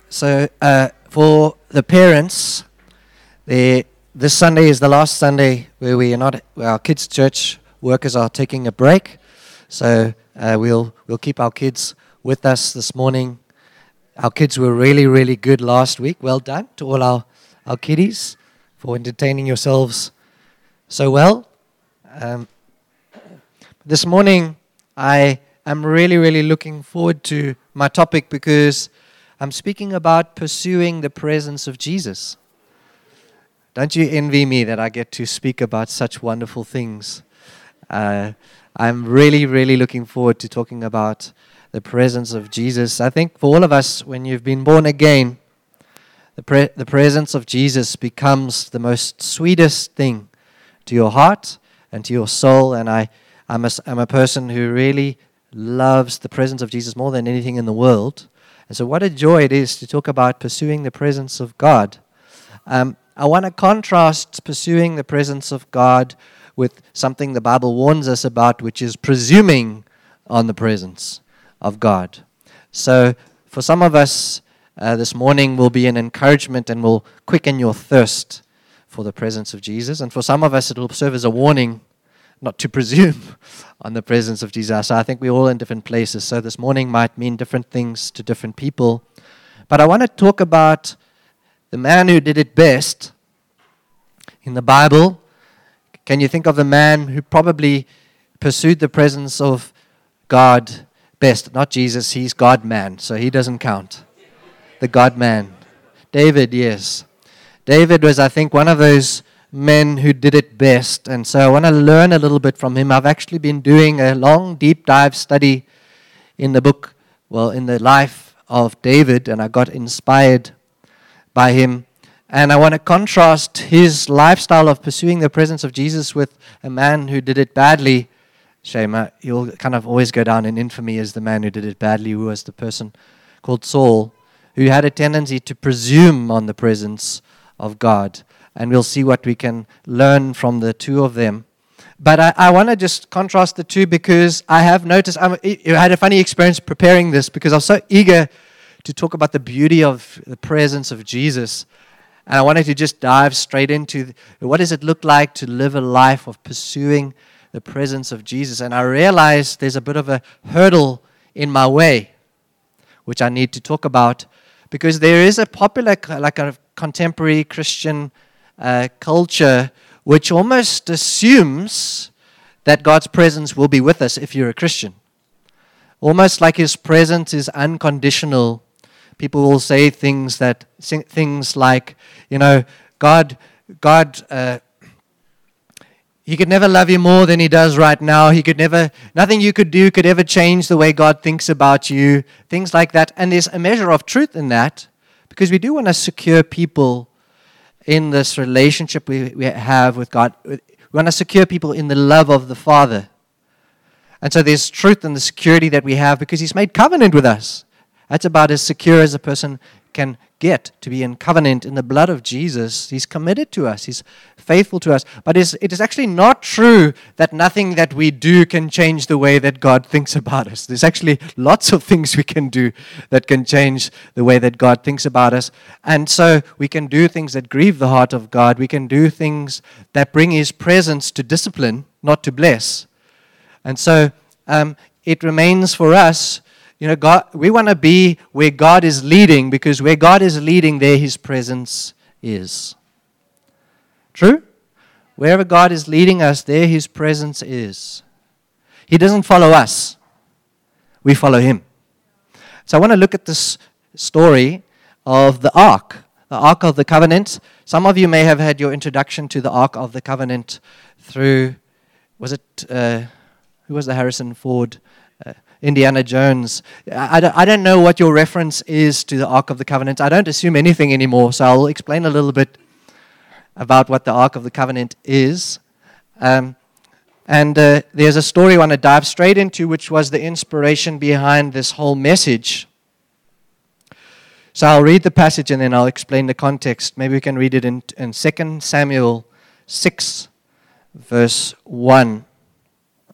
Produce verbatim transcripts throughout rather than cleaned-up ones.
So uh, for the parents, the, this Sunday is the last Sunday where we are not, where our kids' church workers are taking a break. So uh, we'll we'll keep our kids with us this morning. Our kids were really, really good last week. Well done to all our, our kiddies for entertaining yourselves so well. Um, this morning, I am really, really looking forward to my topic because I'm speaking about pursuing the presence of Jesus. Don't you envy me that I get to speak about such wonderful things? Uh, I'm really, really looking forward to talking about the presence of Jesus. I think for all of us, when you've been born again, the pre- the presence of Jesus becomes the most sweetest thing to your heart and to your soul. And I, I'm a, I'm a person who really loves the presence of Jesus more than anything in the world. And so what a joy it is to talk about pursuing the presence of God. Um, I want to contrast pursuing the presence of God with something the Bible warns us about, which is presuming on the presence of God. So for some of us, uh, this morning will be an encouragement and will quicken your thirst for the presence of Jesus. And for some of us, it will serve as a warning not to presume on the presence of Jesus. So I think we're all in different places. So this morning might mean different things to different people. But I want to talk about the man who did it best in the Bible. Can you think of the man who probably pursued the presence of God best? Not Jesus, he's God-man, so he doesn't count. The God-man. David, yes. David was, I think, one of those men who did it best. And so I want to learn a little bit from him. I've actually been doing a long, deep dive study in the book, well, in the life of David, and I got inspired by him. And I want to contrast his lifestyle of pursuing the presence of Jesus with a man who did it badly. Shema, you'll kind of always go down in infamy as the man who did it badly, who was the person called Saul, who had a tendency to presume on the presence of God. And we'll see what we can learn from the two of them. But I, I want to just contrast the two because I have noticed, I'm, I had a funny experience preparing this because I was so eager to talk about the beauty of the presence of Jesus. And I wanted to just dive straight into what does it look like to live a life of pursuing the presence of Jesus. And I realized there's a bit of a hurdle in my way, which I need to talk about, because there is a popular, like a contemporary Christian Uh, culture which almost assumes that God's presence will be with us if you're a Christian. Almost like His presence is unconditional. People will say things that things like, you know, God, God, uh, He could never love you more than He does right now. He could never, nothing you could do could ever change the way God thinks about you. Things like that. And there's a measure of truth in that, because we do want to secure people in this relationship we, we have with God. We want to secure people in the love of the Father. And so there's truth in the security that we have because He's made covenant with us. That's about as secure as a person can get, to be in covenant in the blood of Jesus. He's committed to us. He's faithful to us. But it's, it is actually not true that nothing that we do can change the way that God thinks about us. There's actually lots of things we can do that can change the way that God thinks about us. And so we can do things that grieve the heart of God. We can do things that bring His presence to discipline, not to bless. And so um, it remains for us. You know, God, we want to be where God is leading, because where God is leading, there His presence is. True? Wherever God is leading us, there His presence is. He doesn't follow us. We follow Him. So I want to look at this story of the Ark, the Ark of the Covenant. Some of you may have had your introduction to the Ark of the Covenant through, was it, uh, who was the Harrison Ford uh, Indiana Jones. I, I, don't, I don't know what your reference is to the Ark of the Covenant. I don't assume anything anymore, so I'll explain a little bit about what the Ark of the Covenant is. Um, and uh, there's a story I want to dive straight into, which was the inspiration behind this whole message. So I'll read the passage and then I'll explain the context. Maybe we can read it in, in Second Samuel six, verse one.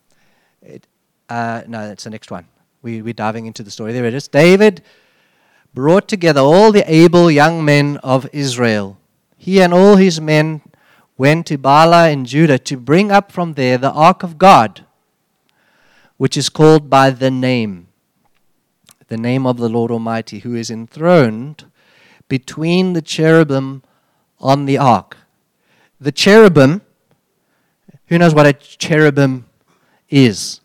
It, Uh, no, that's the next one. We, we're diving into the story. There it is. David brought together all the able young men of Israel. He and all his men went to Baalah in Judah to bring up from there the ark of God, which is called by the name, the name of the Lord Almighty, who is enthroned between the cherubim on the ark. The cherubim, who knows what a cherubim is?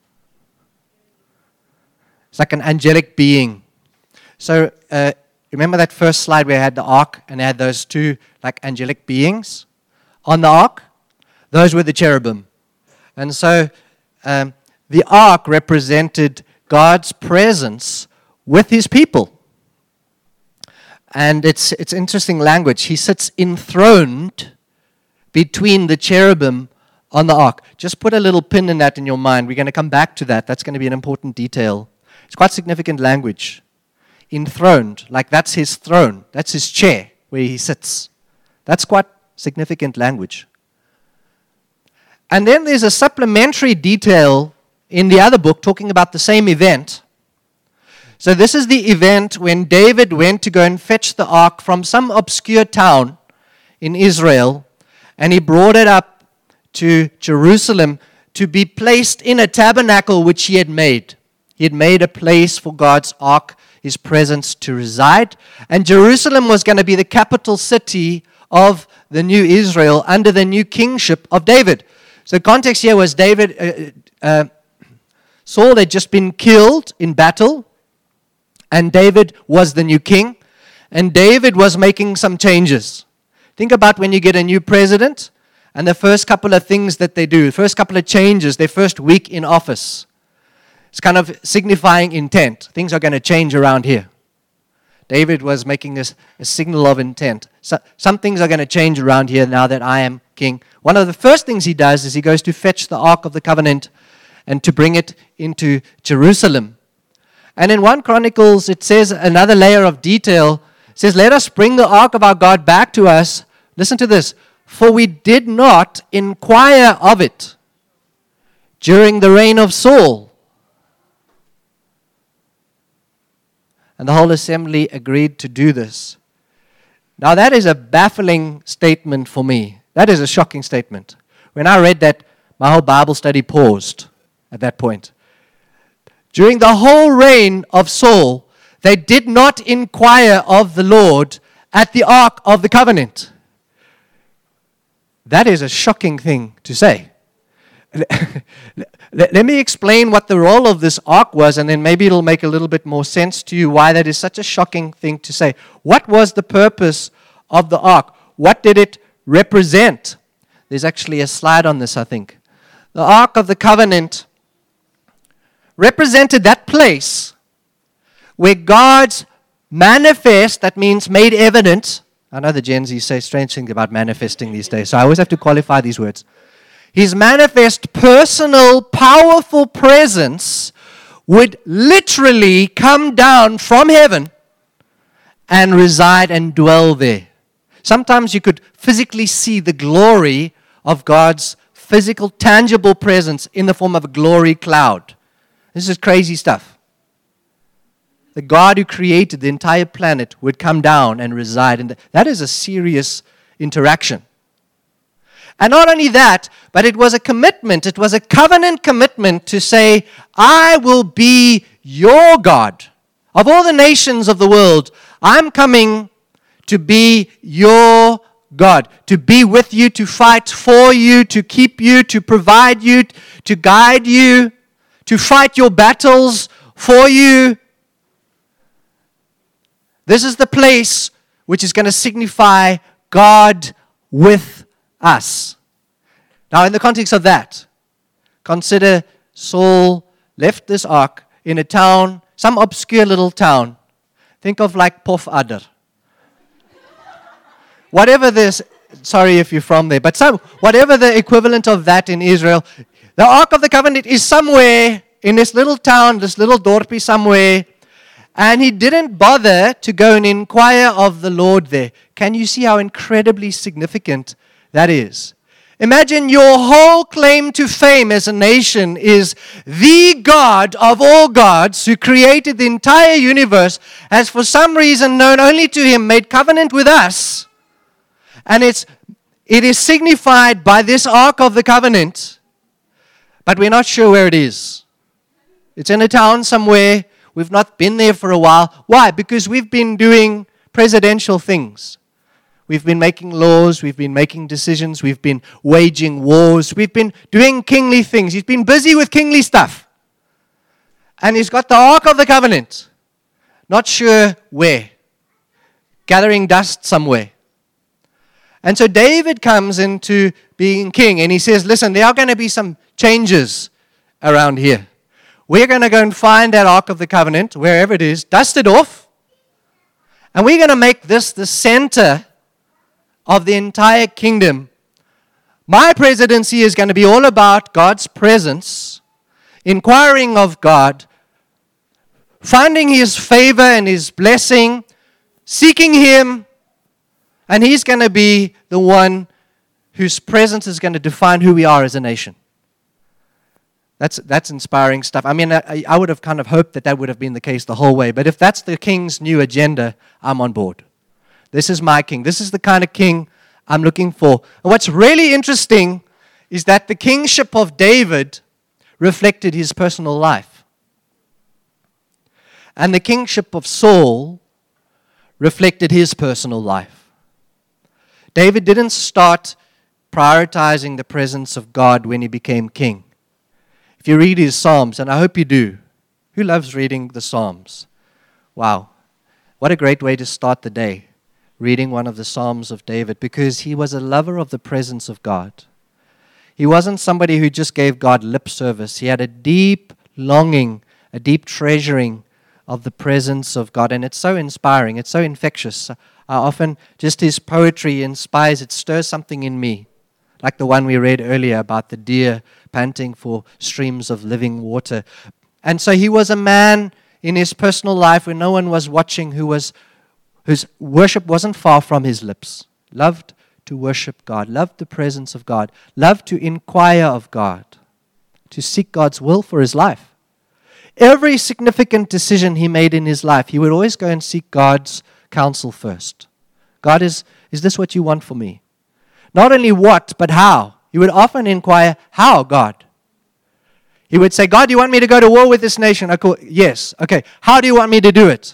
It's like an angelic being. So uh, remember that first slide where I had the ark and I had those two like angelic beings on the ark? Those were the cherubim. And so um, the ark represented God's presence with his people. And it's it's interesting language. He sits enthroned between the cherubim on the ark. Just put a little pin in that in your mind. We're going to come back to that. That's going to be an important detail. It's quite significant language. Enthroned, like that's his throne. That's his chair where he sits. That's quite significant language. And then there's a supplementary detail in the other book talking about the same event. So this is the event when David went to go and fetch the ark from some obscure town in Israel, and he brought it up to Jerusalem to be placed in a tabernacle which he had made. He had made a place for God's ark, his presence, to reside. And Jerusalem was going to be the capital city of the new Israel under the new kingship of David. So the context here was David, uh, uh, Saul had just been killed in battle, and David was the new king, and David was making some changes. Think about when you get a new president, and the first couple of things that they do, the first couple of changes, their first week in office. It's kind of signifying intent. Things are going to change around here. David was making this a signal of intent. So, some things are going to change around here now that I am king. One of the first things he does is he goes to fetch the Ark of the Covenant and to bring it into Jerusalem. And in First Chronicles, it says another layer of detail. It says, let us bring the Ark of our God back to us. Listen to this. For we did not inquire of it during the reign of Saul. And the whole assembly agreed to do this. Now that is a baffling statement for me. That is a shocking statement. When I read that, my whole Bible study paused at that point. During the whole reign of Saul, they did not inquire of the Lord at the Ark of the Covenant. That is a shocking thing to say. Let me explain what the role of this ark was, and then maybe it'll make a little bit more sense to you why that is such a shocking thing to say. What was the purpose of the ark? What did it represent? There's actually a slide on this, I think. The Ark of the Covenant represented that place where God's manifest, that means made evident. I know the Gen Z say strange things about manifesting these days, so I always have to qualify these words. His manifest, personal, powerful presence would literally come down from heaven and reside and dwell there. Sometimes you could physically see the glory of God's physical, tangible presence in the form of a glory cloud. This is crazy stuff. The God who created the entire planet would come down and reside in the, that is a serious interaction. And not only that, but it was a commitment, it was a covenant commitment to say, I will be your God. Of all the nations of the world, I'm coming to be your God, to be with you, to fight for you, to keep you, to provide you, to guide you, to fight your battles for you. This is the place which is going to signify God with us. Now, in the context of that, consider Saul left this ark in a town, some obscure little town. Think of like Pofadder. Whatever this, sorry if you're from there, but some, whatever the equivalent of that in Israel, the Ark of the Covenant is somewhere in this little town, this little dorpie somewhere, and he didn't bother to go and inquire of the Lord there. Can you see how incredibly significant that is? Imagine your whole claim to fame as a nation is the God of all gods who created the entire universe has for some reason known only to him made covenant with us. And it's, it is signified by this Ark of the Covenant, but we're not sure where it is. It's in a town somewhere. We've not been there for a while. Why? Because we've been doing presidential things. We've been making laws, we've been making decisions, we've been waging wars, we've been doing kingly things. He's been busy with kingly stuff. And he's got the Ark of the Covenant. Not sure where. Gathering dust somewhere. And so David comes into being king and he says, listen, there are going to be some changes around here. We're going to go and find that Ark of the Covenant, wherever it is, dust it off, and we're going to make this the center of the entire kingdom. My presidency is going to be all about God's presence, inquiring of God, finding His favor and His blessing, seeking Him, and He's going to be the one whose presence is going to define who we are as a nation. That's that's inspiring stuff. I mean, I, I would have kind of hoped that that would have been the case the whole way, but if that's the king's new agenda, I'm on board. This is my king. This is the kind of king I'm looking for. And what's really interesting is that the kingship of David reflected his personal life. And the kingship of Saul reflected his personal life. David didn't start prioritizing the presence of God when he became king. If you read his Psalms, and I hope you do, who loves reading the Psalms? Wow, what a great way to start the day. Reading one of the Psalms of David, because he was a lover of the presence of God. He wasn't somebody who just gave God lip service. He had a deep longing, a deep treasuring of the presence of God. And it's so inspiring. It's so infectious. I often, just his poetry inspires, it stirs something in me. Like the one we read earlier about the deer panting for streams of living water. And so he was a man in his personal life when no one was watching who was whose worship wasn't far from his lips, loved to worship God, loved the presence of God, loved to inquire of God, to seek God's will for his life. Every significant decision he made in his life, he would always go and seek God's counsel first. God, is, is this what you want for me? Not only what, but how. He would often inquire, how, God? He would say, God, do you want me to go to war with this nation? I go, yes. Okay, how do you want me to do it?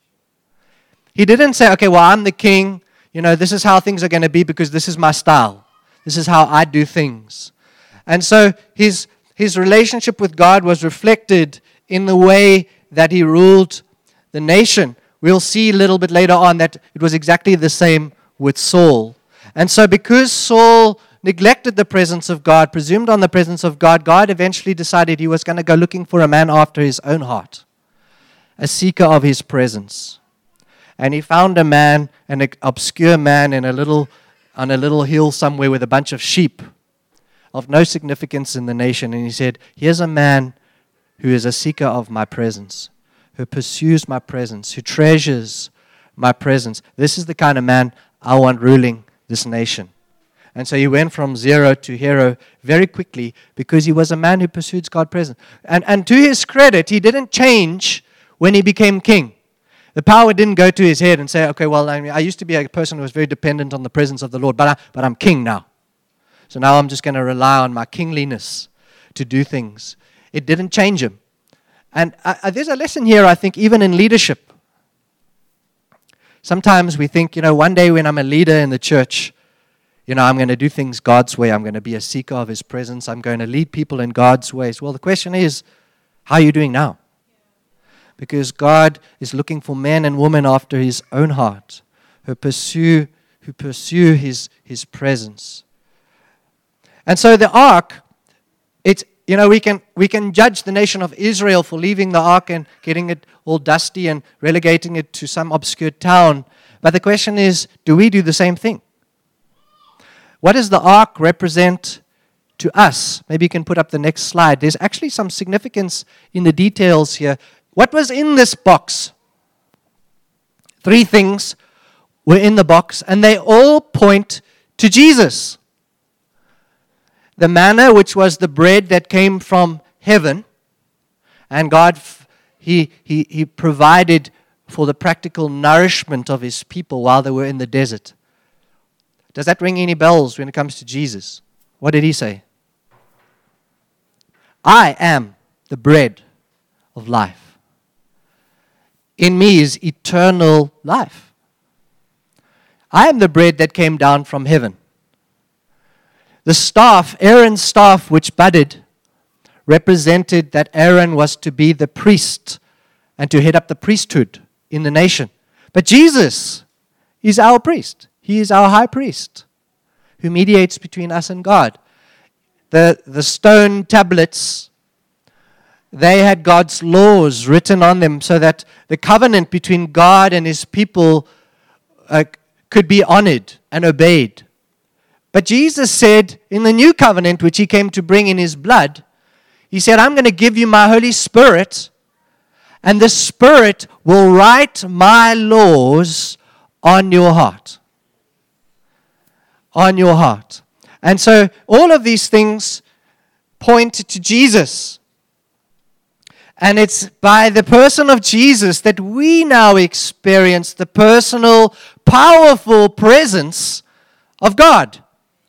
He didn't say, okay, well, I'm the king. You know, this is how things are going to be because this is my style. This is how I do things. And so his, his relationship with God was reflected in the way that he ruled the nation. We'll see a little bit later on that it was exactly the same with Saul. And so because Saul neglected the presence of God, presumed on the presence of God, God eventually decided he was going to go looking for a man after his own heart, a seeker of his presence. And he found a man, an obscure man in a little, on a little hill somewhere with a bunch of sheep of no significance in the nation. And he said, here's a man who is a seeker of my presence, who pursues my presence, who treasures my presence. This is the kind of man I want ruling this nation. And so he went from zero to hero very quickly because he was a man who pursued God's presence. And, and to his credit, he didn't change when he became king. The power didn't go to his head and say, okay, well, I, mean, I used to be a person who was very dependent on the presence of the Lord, but, I, but I'm king now. So now I'm just going to rely on my kingliness to do things. It didn't change him. And I, there's a lesson here, I think, even in leadership. Sometimes we think, you know, one day when I'm a leader in the church, you know, I'm going to do things God's way. I'm going to be a seeker of His presence. I'm going to lead people in God's ways. Well, the question is, how are you doing now? Because God is looking for men and women after His own heart, who pursue, who pursue His, His presence. And so the ark, it's, you know, we can we can judge the nation of Israel for leaving the ark and getting it all dusty and relegating it to some obscure town. But the question is, do we do the same thing? What does the ark represent to us? Maybe you can put up the next slide. There's actually some significance in the details here. What was in this box? Three things were in the box, and they all point to Jesus. the manna, which was the bread that came from heaven, and God, he, he, he provided for the practical nourishment of His people while they were in the desert. Does that ring any bells when it comes to Jesus? What did He say? I am the bread of life. In me is eternal life. I am the bread that came down from heaven. The staff, Aaron's staff, which budded, represented that Aaron was to be the priest and to head up the priesthood in the nation. But Jesus is our priest. He is our high priest who mediates between us and God. The, the stone tablets, they had God's laws written on them so that the covenant between God and His people uh, could be honored and obeyed. But Jesus said in the new covenant, which He came to bring in His blood, He said, I'm going to give you my Holy Spirit, and the Spirit will write my laws on your heart. On your heart. And so all of these things point to Jesus. And it's by the person of Jesus that we now experience the personal, powerful presence of God.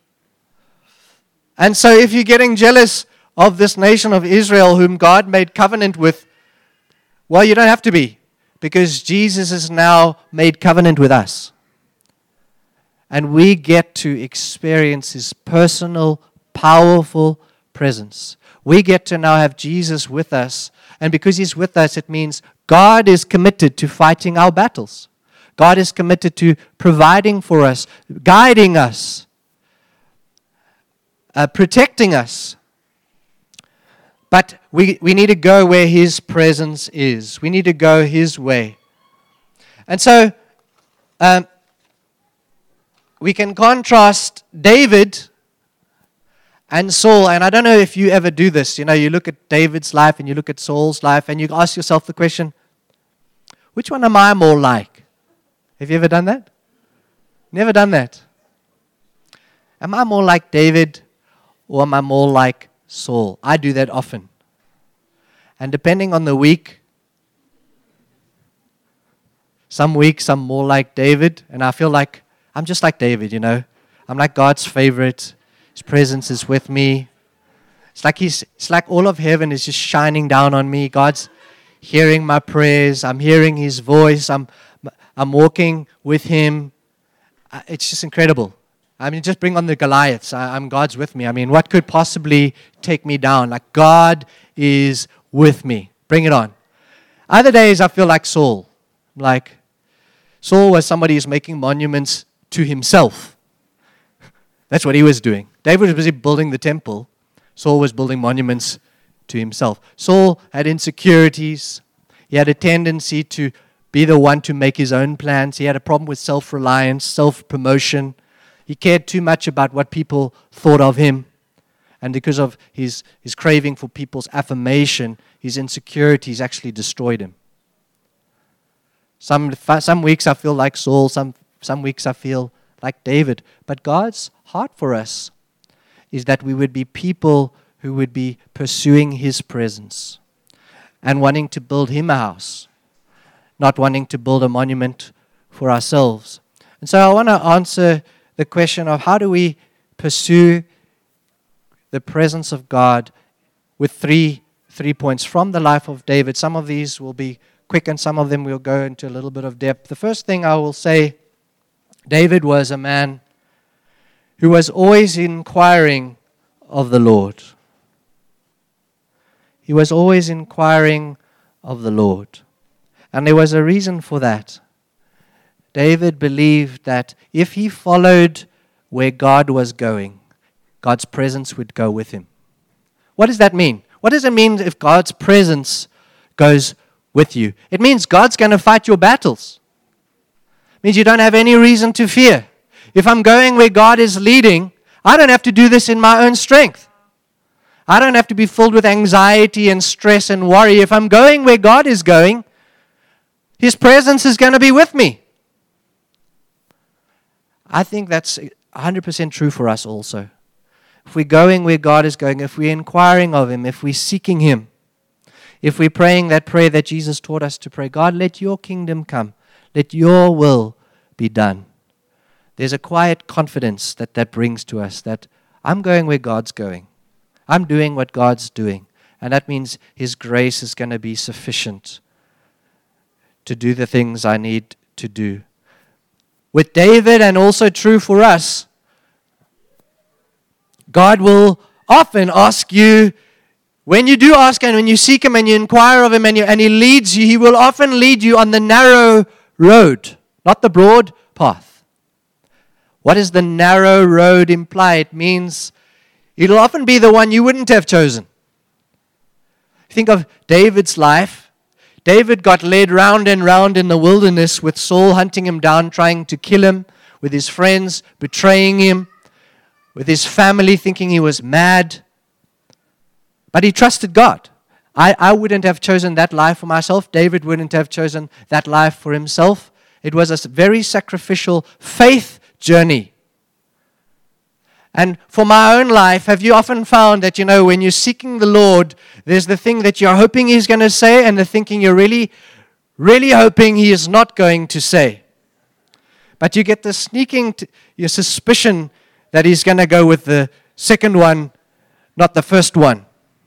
And so if you're getting jealous of this nation of Israel whom God made covenant with, well, you don't have to be, because Jesus has now made covenant with us. And we get to experience His personal, powerful presence. We get to now have Jesus with us. And because He's with us, it means God is committed to fighting our battles. God is committed to providing for us, guiding us, uh, protecting us. But we, we need to go where His presence is. We need to go His way. And so, um, we can contrast David and Saul. And I don't know if you ever do this. You know, you look at David's life and you look at Saul's life and you ask yourself the question, which one am I more like? Have you ever done that? Never done that. Am I more like David or am I more like Saul? I do that often. And depending on the week, some weeks I'm more like David, and I feel like I'm just like David, you know. I'm like God's favorite. His presence is with me. It's like he's, it's like all of heaven is just shining down on me. God's hearing my prayers. I'm hearing His voice. I'm, I'm walking with Him. It's just incredible. I mean, just bring on the Goliaths. I, I'm God's with me. I mean, what could possibly take me down? Like, God is with me. Bring it on. Other days, I feel like Saul. Like, Saul was somebody who's making monuments to himself. That's what he was doing. David was busy building the temple. Saul was building monuments to himself. Saul had insecurities. He had a tendency to be the one to make his own plans. He had a problem with self-reliance, self-promotion. He cared too much about what people thought of him. And because of his, his craving for people's affirmation, his insecurities actually destroyed him. Some, some weeks I feel like Saul, some, some weeks I feel like David. But God's heart for us is that we would be people who would be pursuing His presence and wanting to build Him a house, not wanting to build a monument for ourselves. And so I want to answer the question of how do we pursue the presence of God with three three points from the life of David. Some of these will be quick and some of them will go into a little bit of depth. The first thing I will say, David was a man who was always inquiring of the Lord. He was always inquiring of the Lord. And there was a reason for that. David believed that if he followed where God was going, God's presence would go with him. What does that mean? What does it mean if God's presence goes with you? It means God's going to fight your battles. It means you don't have any reason to fear. If I'm going where God is leading, I don't have to do this in my own strength. I don't have to be filled with anxiety and stress and worry. If I'm going where God is going, His presence is going to be with me. I think that's one hundred percent true for us also. if we're going where God is going, if we're inquiring of Him, if we're seeking Him, if we're praying that prayer that Jesus taught us to pray, God, let your kingdom come. Let your will be done. There's a quiet confidence that that brings to us, that I'm going where God's going. I'm doing what God's doing. And that means His grace is going to be sufficient to do the things I need to do. With David, and also true for us, God will often ask you, when you do ask and when you seek Him and you inquire of Him and, you, and He leads you, He will often lead you on the narrow road, not the broad path. What does the narrow road imply? It means it'll often be the one you wouldn't have chosen. Think of David's life. David got led round and round in the wilderness with Saul hunting him down, trying to kill him, with his friends betraying him, with his family thinking he was mad. But he trusted God. I, I wouldn't have chosen that life for myself. David wouldn't have chosen that life for himself. It was a very sacrificial faith journey. And for my own life, have you often found that, you know, when you're seeking the Lord, there's the thing that you're hoping He's going to say and the thinking you're really, really hoping He is not going to say. But you get the sneaking, t- your suspicion that He's going to go with the second one, not the first one.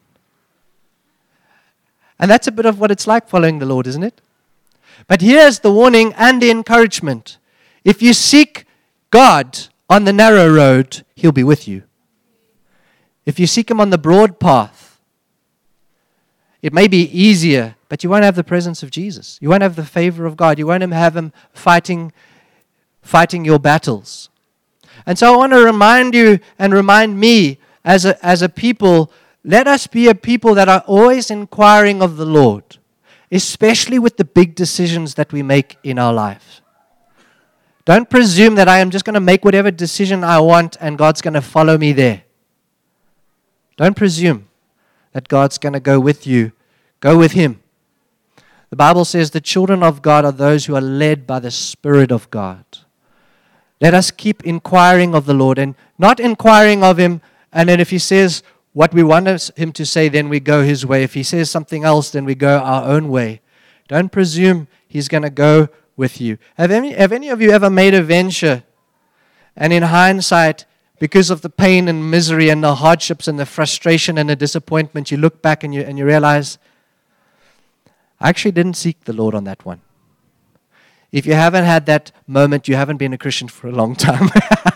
And that's a bit of what it's like following the Lord, isn't it? But here's the warning and the encouragement. If you seek God on the narrow road, He'll be with you. If you seek Him on the broad path, it may be easier, but you won't have the presence of Jesus. You won't have the favor of God. You won't have Him fighting, fighting your battles. And so I want to remind you and remind me as a, as a people, let us be a people that are always inquiring of the Lord, especially with the big decisions that we make in our lives. Don't presume that I am just going to make whatever decision I want and God's going to follow me there. Don't presume that God's going to go with you. Go with Him. The Bible says the children of God are those who are led by the Spirit of God. Let us keep inquiring of the Lord and not inquiring of Him, and then if He says what we want Him to say, then we go His way. If He says something else, then we go our own way. Don't presume He's going to go with you. Have any, have any of you ever made a venture and in hindsight, because of the pain and misery and the hardships and the frustration and the disappointment, you look back and you, and you realize, I actually didn't seek the Lord on that one. If you haven't had that moment, you haven't been a Christian for a long time.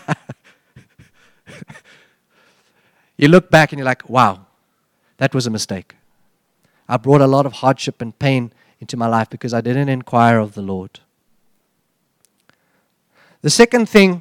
You look back and you're like, wow, that was a mistake. I brought a lot of hardship and pain into my life because I didn't inquire of the Lord. The second thing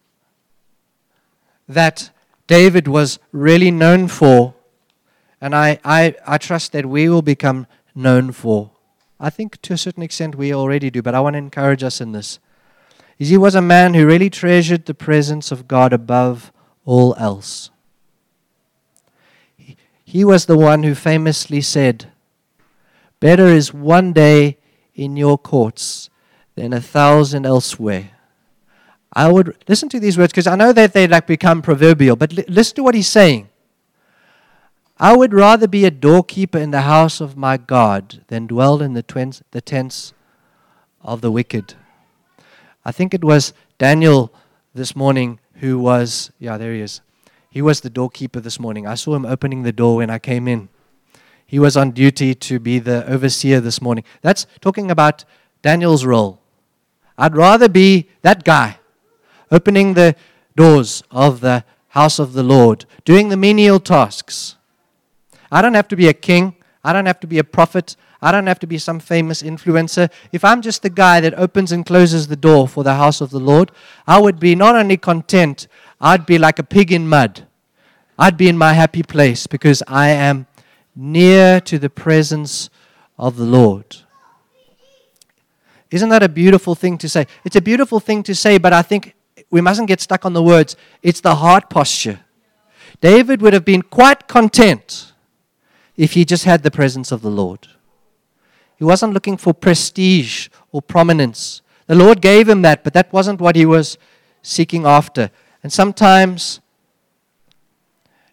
that David was really known for, and I, I, I trust that we will become known for, I think to a certain extent we already do, but I want to encourage us in this, is he was a man who really treasured the presence of God above all else. He, he was the one who famously said, better is one day in your courts than a thousand elsewhere. I would listen to these words because I know that they like become proverbial, but li- listen to what he's saying. I would rather be a doorkeeper in the house of my God than dwell in the, twins, the tents of the wicked. I think it was Daniel this morning who was, yeah, there he is. He was the doorkeeper this morning. I saw him opening the door when I came in. He was on duty to be the overseer this morning. That's talking about Daniel's role. I'd rather be that guy, opening the doors of the house of the Lord, doing the menial tasks. I don't have to be a king. I don't have to be a prophet. I don't have to be some famous influencer. If I'm just the guy that opens and closes the door for the house of the Lord, I would be not only content, I'd be like a pig in mud. I'd be in my happy place because I am near to the presence of the Lord. Isn't that a beautiful thing to say? It's a beautiful thing to say, but I think we mustn't get stuck on the words. It's the heart posture. David would have been quite content if he just had the presence of the Lord. He wasn't looking for prestige or prominence. The Lord gave him that, but that wasn't what he was seeking after. And sometimes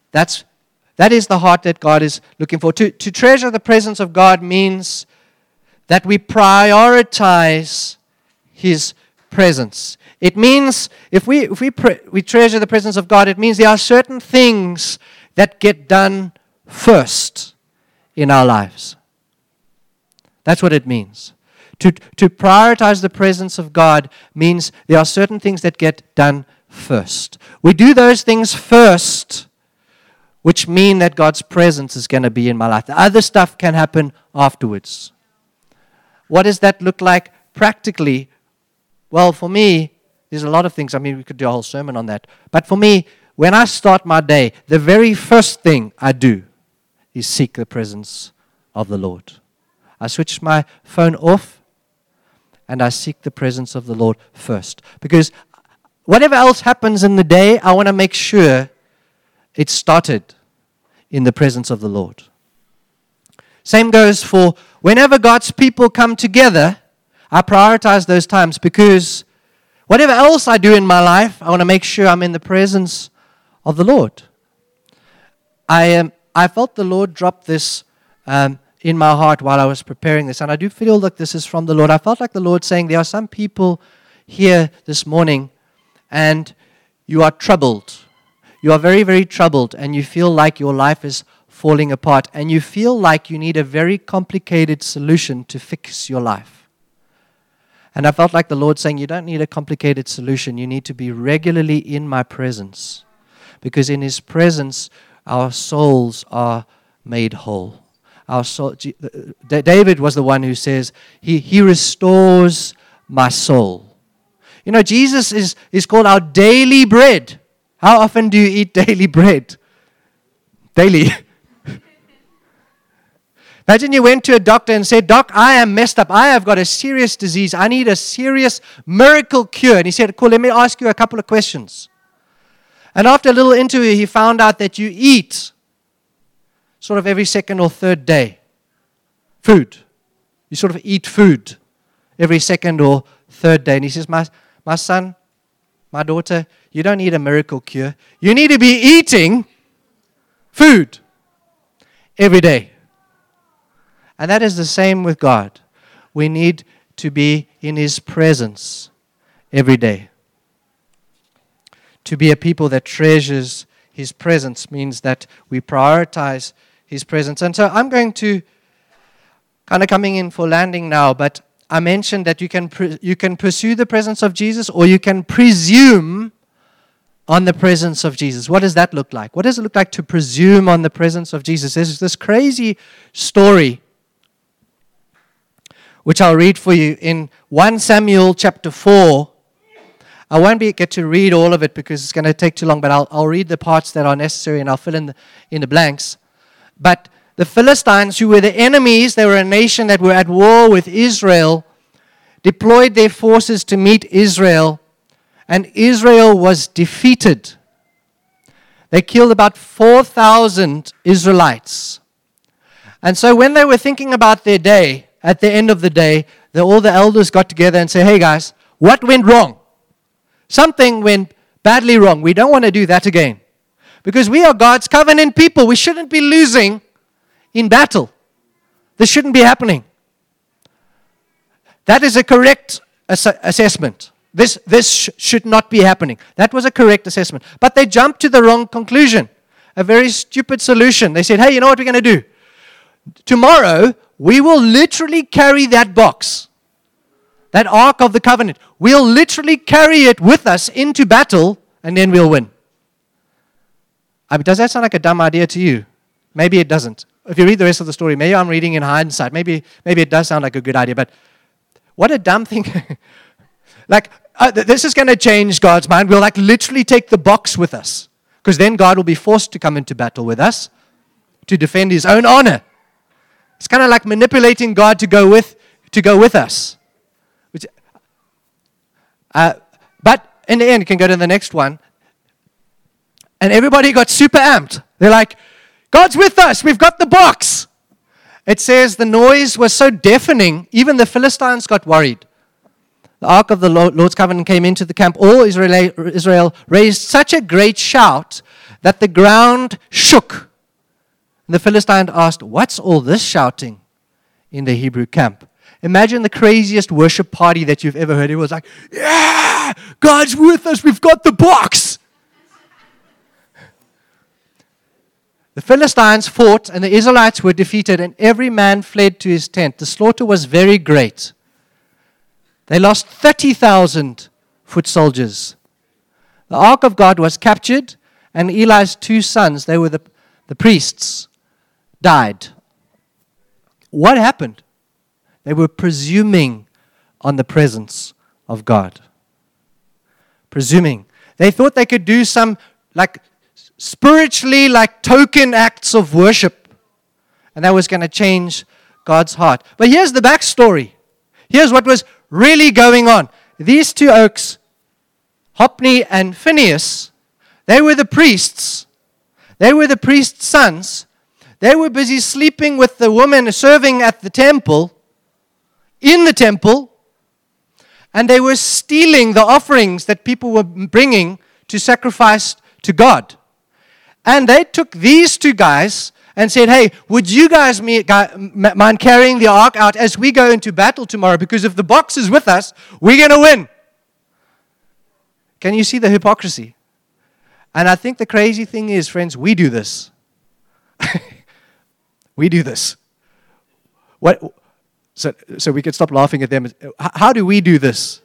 That's that is the heart that God is looking for. To, to treasure the presence of God means that we prioritize His presence. It means if we if we pre- we treasure the presence of God, it means there are certain things that get done first in our lives. That's what it means. To to prioritize the presence of God means there are certain things that get done first. We do those things first, which mean that God's presence is going to be in my life. The other stuff can happen afterwards. What does that look like practically? Well, for me, there's a lot of things. I mean, we could do a whole sermon on that. But for me, when I start my day, the very first thing I do is seek the presence of the Lord. I switch my phone off and I seek the presence of the Lord first. Because whatever else happens in the day, I want to make sure it started in the presence of the Lord. Same goes for whenever God's people come together, I prioritize those times because whatever else I do in my life, I want to make sure I'm in the presence of the Lord. I um, I felt the Lord drop this um, in my heart while I was preparing this, and I do feel like this is from the Lord. I felt like the Lord saying there are some people here this morning, and you are troubled. You are very, very troubled, and you feel like your life is falling apart, and you feel like you need a very complicated solution to fix your life. And I felt like the Lord saying, you don't need a complicated solution. You need to be regularly in my presence. Because in His presence, our souls are made whole. Our soul, David was the one who says, He, he restores my soul. You know, Jesus is, is called our daily bread. How often do you eat daily bread? Daily. Imagine you went to a doctor and said, Doc, I am messed up. I have got a serious disease. I need a serious miracle cure. And he said, cool, let me ask you a couple of questions. And after a little interview, he found out that you eat sort of every second or third day. Food. You sort of eat food every second or third day. And he says, my, my son, my daughter, you don't need a miracle cure. You need to be eating food every day. And that is the same with God. We need to be in His presence every day. To be a people that treasures His presence means that we prioritize His presence. And so I'm going to kind of coming in for landing now, but I mentioned that you can pre- you can pursue the presence of Jesus or you can presume on the presence of Jesus. What does that look like? What does it look like to presume on the presence of Jesus? There's this crazy story which I'll read for you in First Samuel chapter four. I won't be, get to read all of it because it's going to take too long, but I'll, I'll read the parts that are necessary and I'll fill in the, in the blanks. But the Philistines, who were the enemies, they were a nation that were at war with Israel, deployed their forces to meet Israel, and Israel was defeated. They killed about four thousand Israelites. And so when they were thinking about their day, at the end of the day, the, all the elders got together and said, hey guys, what went wrong? Something went badly wrong. We don't want to do that again. Because we are God's covenant people. We shouldn't be losing in battle. This shouldn't be happening. That is a correct ass- assessment. This, this sh- should not be happening. That was a correct assessment. But they jumped to the wrong conclusion. A very stupid solution. They said, hey, you know what we're going to do? Tomorrow, we will literally carry that box, that Ark of the Covenant. We'll literally carry it with us into battle, and then we'll win. I mean, does that sound like a dumb idea to you? Maybe it doesn't. If you read the rest of the story, maybe I'm reading in hindsight. Maybe, maybe it does sound like a good idea, but what a dumb thing. Like, uh, th- this is going to change God's mind. We'll like literally take the box with us, because then God will be forced to come into battle with us to defend His own honor. It's kind of like manipulating God to go with to go with us. Which, uh, but in the end, you can go to the next one. And everybody got super amped. They're like, God's with us. We've got the box. It says the noise was so deafening, even the Philistines got worried. The Ark of the Lord's Covenant came into the camp. All Israel, Israel raised such a great shout that the ground shook. The Philistines asked, what's all this shouting in the Hebrew camp? Imagine the craziest worship party that you've ever heard. It was like, yeah, God's with us. We've got the box. The Philistines fought, and the Israelites were defeated, and every man fled to his tent. The slaughter was very great. They lost thirty thousand foot soldiers. The ark of God was captured, and Eli's two sons, they were the, the priests, died. What happened? They were presuming on the presence of God. Presuming. They thought they could do some, like, spiritually, like, token acts of worship. And that was going to change God's heart. But here's the backstory. Here's what was really going on. These two oaks, Hophni and Phinehas, they were the priests. They were the priest's sons. They were busy sleeping with the women serving at the temple, in the temple, and they were stealing the offerings that people were bringing to sacrifice to God. And they took these two guys and said, hey, would you guys mind carrying the ark out as we go into battle tomorrow? Because if the box is with us, we're going to win. Can you see the hypocrisy? And I think the crazy thing is, friends, we do this. We do this. What? So, so we can stop laughing at them. How do we do this?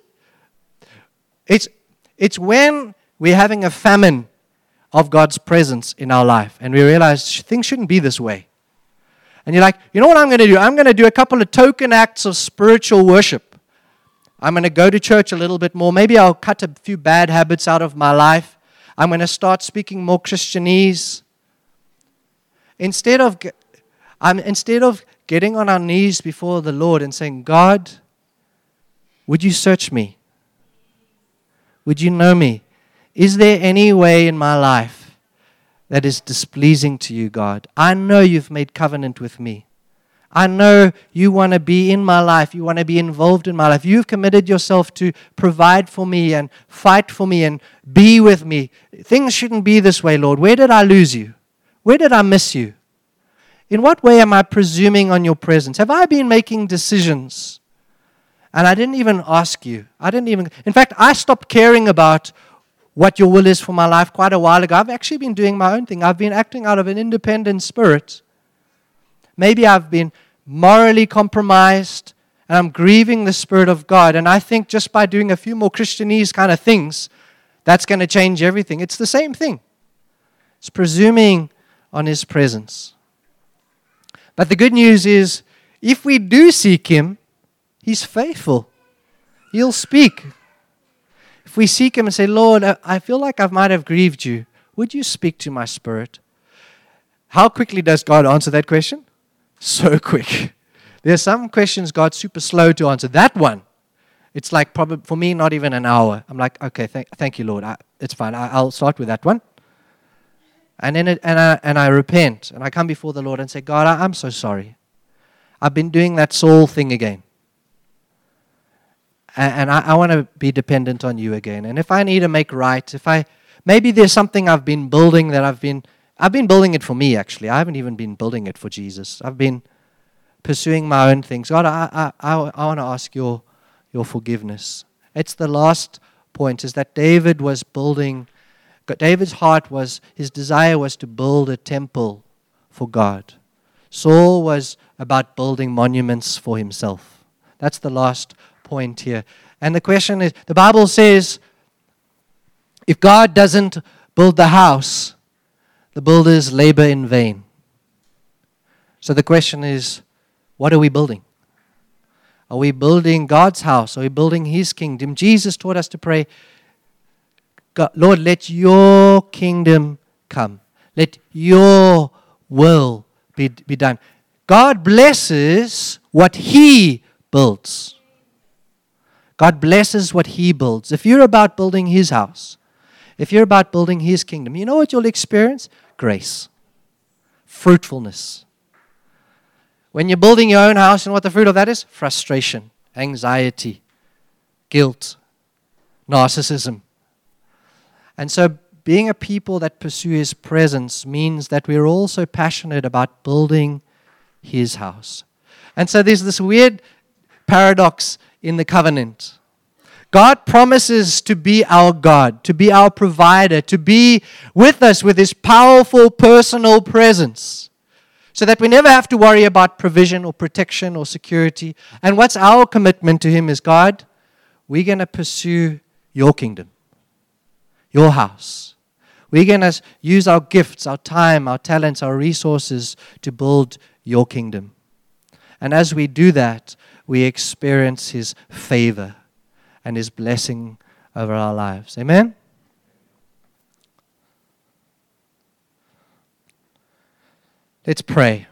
It's, it's when we're having a famine of God's presence in our life, and we realize things shouldn't be this way. And you're like, you know what I'm going to do? I'm going to do a couple of token acts of spiritual worship. I'm going to go to church a little bit more. Maybe I'll cut a few bad habits out of my life. I'm going to start speaking more Christianese. Instead of, um, instead of getting on our knees before the Lord and saying, God, would you search me? Would you know me? Is there any way in my life that is displeasing to you, God? I know you've made covenant with me. I know you want to be in my life. You want to be involved in my life. You've committed yourself to provide for me and fight for me and be with me. Things shouldn't be this way, Lord. Where did I lose you? Where did I miss you? In what way am I presuming on your presence? Have I been making decisions? And I didn't even ask you. I didn't even, in fact, I stopped caring about what your will is for my life quite a while ago. I've actually been doing my own thing. I've been acting out of an independent spirit. Maybe I've been morally compromised and I'm grieving the Spirit of God. And I think just by doing a few more Christianese kind of things, that's going to change everything. It's the same thing. It's presuming on His presence. But the good news is, if we do seek Him, He's faithful. He'll speak. If we seek Him and say, Lord, I feel like I might have grieved you. Would you speak to my spirit? How quickly does God answer that question? So quick. There are some questions God's super slow to answer. That one, it's like probably for me not even an hour. I'm like, okay, thank, thank you, Lord. I, it's fine. I, I'll start with that one. And then it, and I and I repent and I come before the Lord and say, God, I, I'm so sorry. I've been doing that Saul thing again. And, and I, I want to be dependent on you again. And if I need to make right, if I maybe there's something I've been building that I've been I've been building it for me actually. I haven't even been building it for Jesus. I've been pursuing my own things. God, I I I, I want to ask your your forgiveness. It's the last point, is that David was building. David's heart was, his desire was to build a temple for God. Saul was about building monuments for himself. That's the last point here. And the question is, the Bible says, if God doesn't build the house, the builders labor in vain. So the question is, what are we building? Are we building God's house? Are we building His kingdom? Jesus taught us to pray, God, Lord, let your kingdom come. Let your will be, be done. God blesses what He builds. God blesses what He builds. If you're about building His house, if you're about building His kingdom, you know what you'll experience? Grace. Fruitfulness. When you're building your own house, and what the fruit of that is? Frustration, anxiety, guilt, narcissism. And so being a people that pursue His presence means that we're also passionate about building His house. And so there's this weird paradox in the covenant. God promises to be our God, to be our provider, to be with us with His powerful personal presence, so that we never have to worry about provision or protection or security. And what's our commitment to Him is, God, we're going to pursue your kingdom, your house. We're going to use our gifts, our time, our talents, our resources to build your kingdom. And as we do that, we experience His favor and His blessing over our lives. Amen? Let's pray.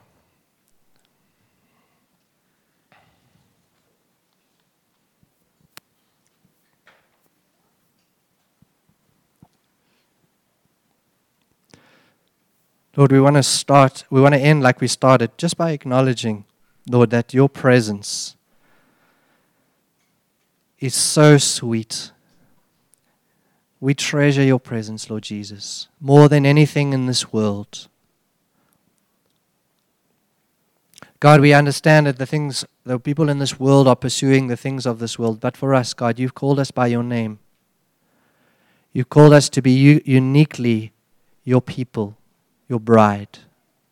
Lord, we want to start, we want to end like we started, just by acknowledging, Lord, that your presence is so sweet. We treasure your presence, Lord Jesus, more than anything in this world. God, we understand that the things, the people in this world are pursuing the things of this world, but for us, God, you've called us by your name. You've called us to be u- uniquely your people, your bride.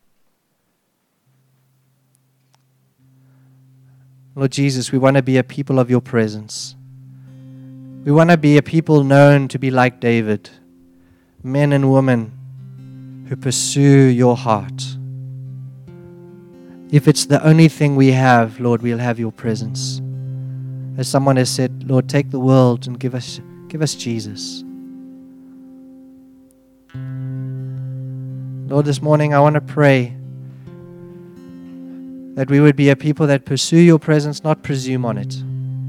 Lord Jesus, we want to be a people of your presence. We want to be a people known to be like David, men and women who pursue your heart. If it's the only thing we have, Lord, we'll have your presence. As someone has said, Lord, take the world and give us, give us Jesus. Lord, this morning I want to pray that we would be a people that pursue your presence, not presume on it.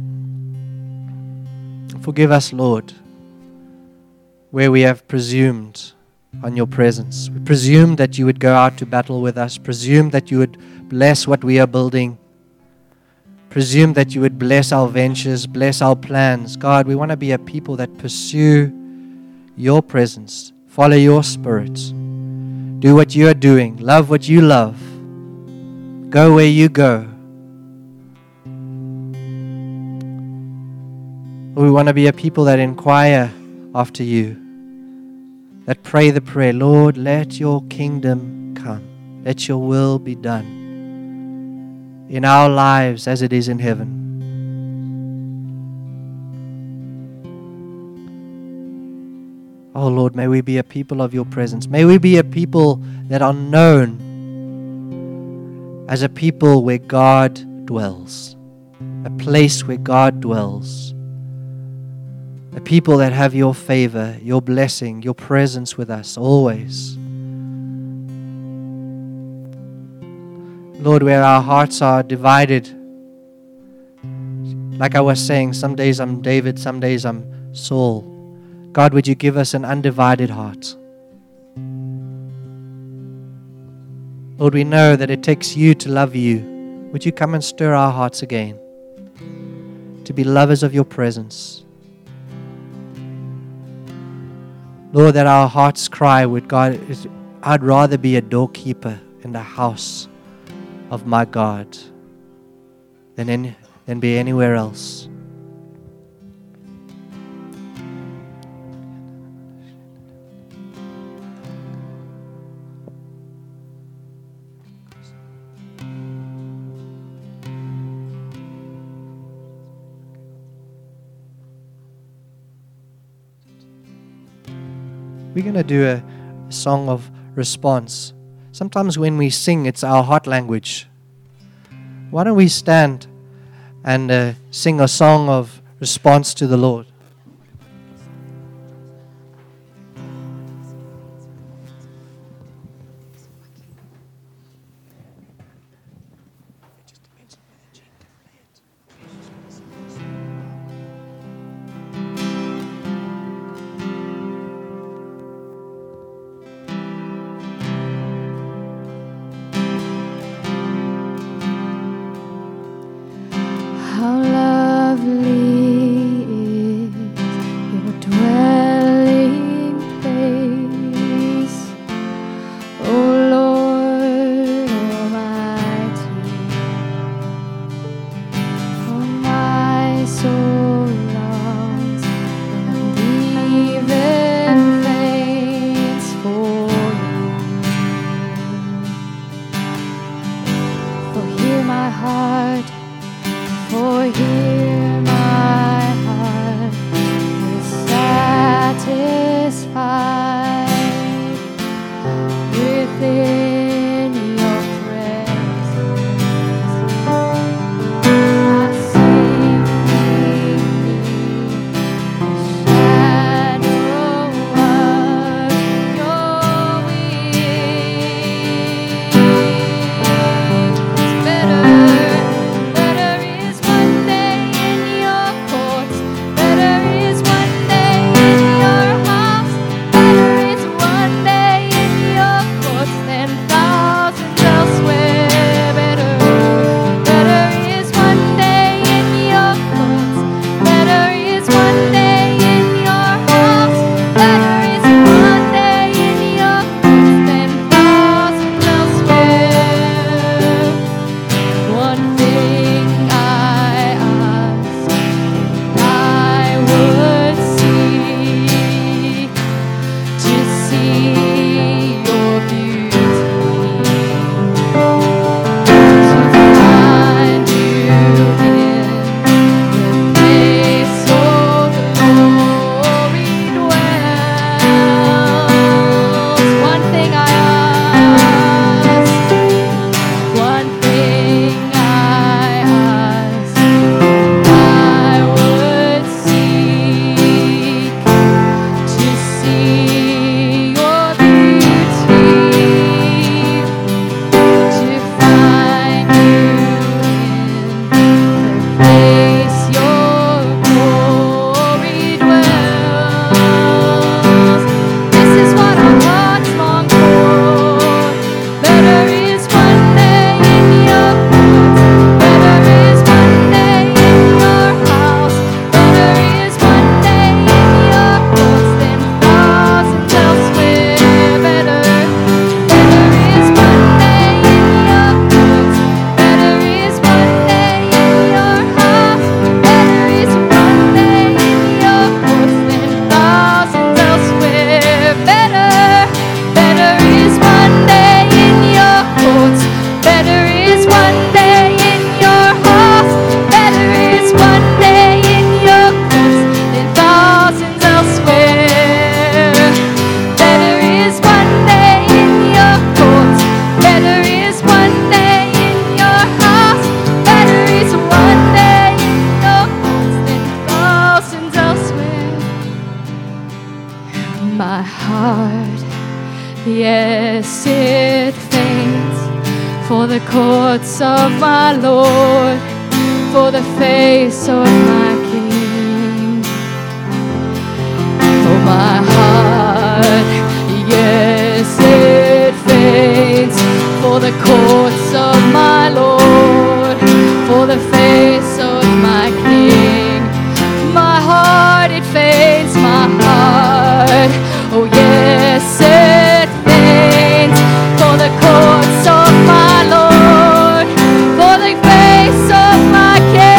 Forgive us, Lord, where we have presumed on your presence. We presumed that you would go out to battle with us, presumed that you would bless what we are building, presumed that you would bless our ventures, bless our plans. God, we want to be a people that pursue your presence, follow your spirit, do what you are doing, love what you love, go where you go. We want to be a people that inquire after you, that pray the prayer, Lord, let your kingdom come. Let your will be done in our lives as it is in heaven. Oh Lord, may we be a people of your presence. May we be a people that are known as a people where God dwells, a place where God dwells. A people that have your favor, your blessing, your presence with us always. Lord, where our hearts are divided, like I was saying, some days I'm David, some days I'm Saul. God, would you give us an undivided heart? Lord, we know that it takes you to love you. Would you come and stir our hearts again to be lovers of your presence? Lord, that our hearts cry with God, is, I'd rather be a doorkeeper in the house of my God than, in, than be anywhere else. We're going to do a, a song of response. Sometimes when we sing, it's our heart language. Why don't we stand and uh, sing a song of response to the Lord? How lovely is your dwelling place. For here my heart is satisfied within your presence. I sing beneath the shadow of your wings. Better, better is one day in your courts. Better is one day in your house. Better is one day in your courts than thousands elsewhere. Better, better is one day in your courts. Better is one day in your house. Better is one day in your courts than thousands elsewhere. One thing I ask, I would seek to see your beauty, to find you in the place of glory dwells. One thing I ask, one thing I ask, I would seek to see your beauty, to find you in the place your glory dwells. This is what our hearts long for. Better is one day in your courts. Better is one day in your house. Better is one day in your courts than thousands elsewhere. Better, better is one day in your courts. Better is one day in your house. Better is one day in your courts than thousands elsewhere. Better, better is one day in your courts. Better is one day in your house. Better is one day in your courts than thousands elsewhere. Better is one day in your courts. Better is one day in your house. Better is one day in your courts than thousands elsewhere. My heart, yes, it faints for the courts of my Lord, for the face of my King. Oh, my heart, yes, it faints for the courts of my Lord, for the face of my King. My heart, it faints, my heart, oh yes, it faints for the courts of my Lord, for the face of my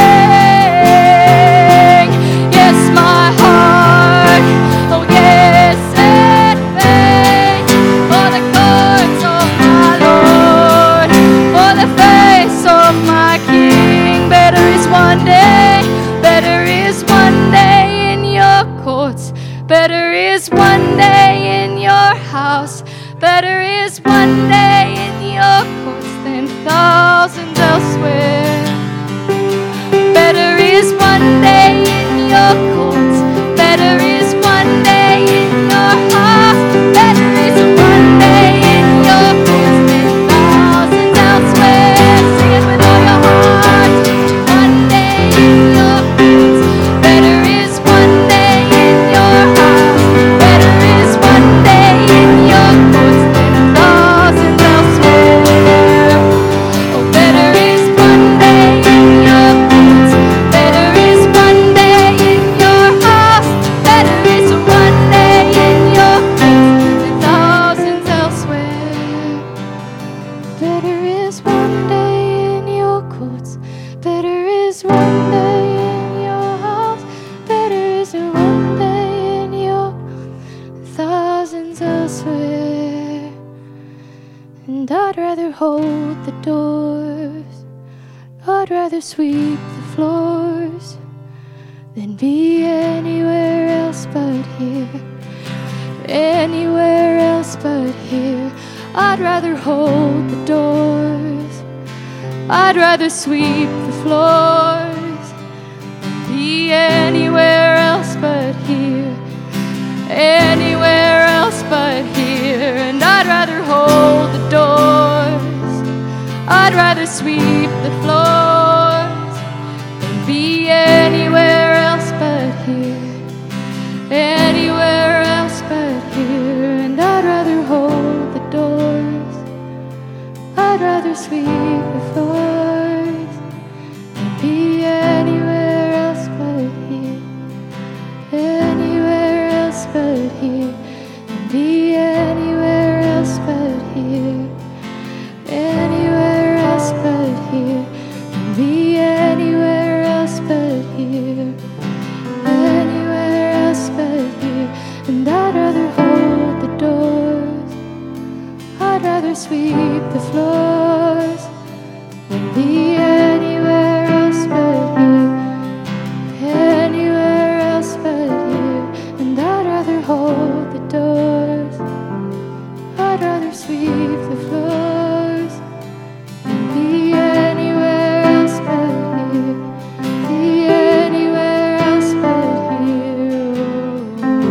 King. Yes, my heart, oh yes, it faints for the courts of my Lord, for the face of my King. Better is one day, better is one day in your courts. Better is one day in your house. Better is one day in your courts than thousands elsewhere. Better is one day in your courts. Better is one day in your house. Better is one day in your courts than thousands elsewhere. Sing it with all your heart. One day in your courts. Better is one day in your house. Better is one day in your courts than thousands elsewhere. Oh, better is one day in your courts. Better is one day in your house. Better is one day in your courts than thousands elsewhere. Better is one day in your courts. Better is one day in your house. Better is one day in your thousands elsewhere. And I'd rather hold the doors. I'd rather sweep the floors than be anywhere else but here. Anywhere else but here. I'd rather hold the doors. I'd rather sweep the floors than be anywhere else but here. Anywhere else but here. And I'd rather hold the doors. I'd rather sweep the floors than be anywhere else but here. Anywhere else but here. And I'd rather hold the doors. I'd rather sweep the floors than be anywhere else but here. Anywhere else but here. And be anywhere else but here. Anywhere else but here. And be anywhere else but here. Anywhere else but here. And I'd rather hold the doors. I'd rather sweep the floors than be anywhere else but here. Anywhere else but here. And I'd rather hold the doors. I'd rather sweep the floors than be anywhere else but here. Be anywhere else but here.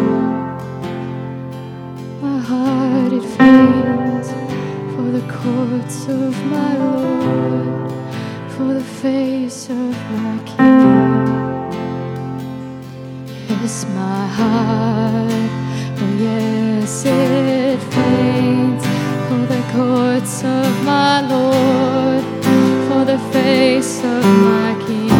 Oh. My heart it faints for the courts of my Lord, for the face of my King. Yes, my heart, oh yes, it faints for the courts of my Lord, for the face of my King.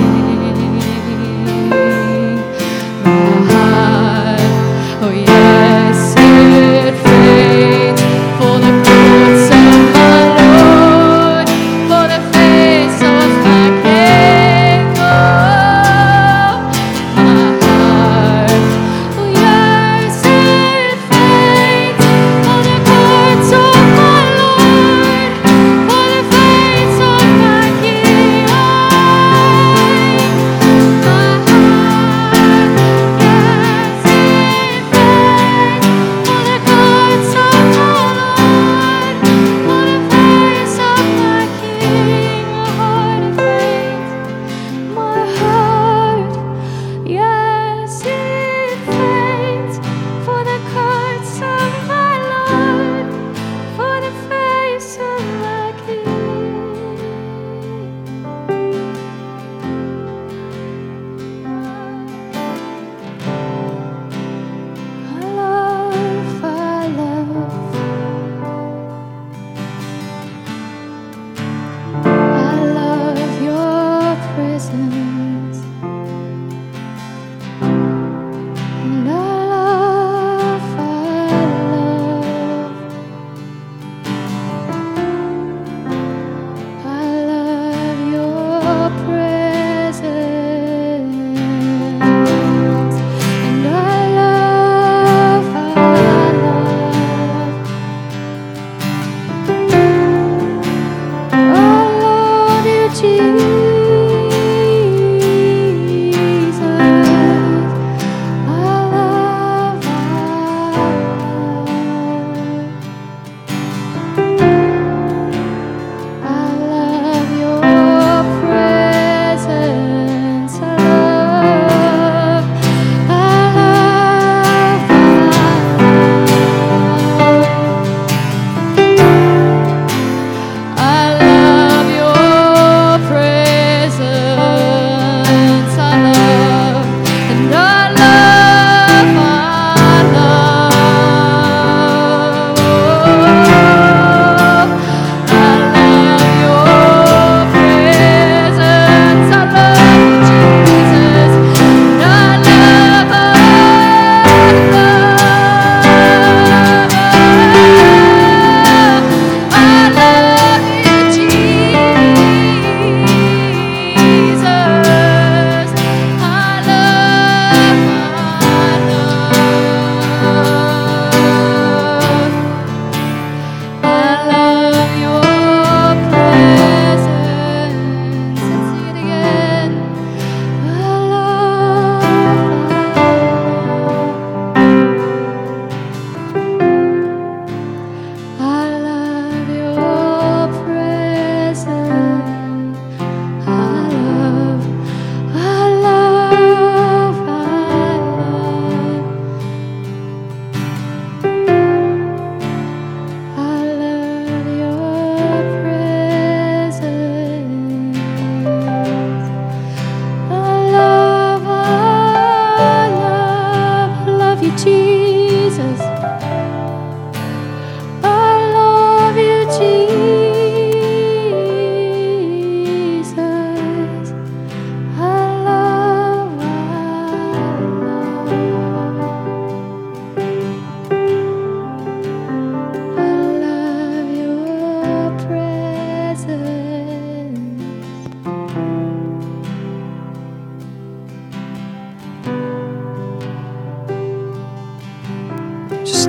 My heart, oh yes, it faints for the courts of my Lord, for the face of my King. Oh, my heart, oh yes, it faints for the courts of my Lord, for the face of my King. Oh,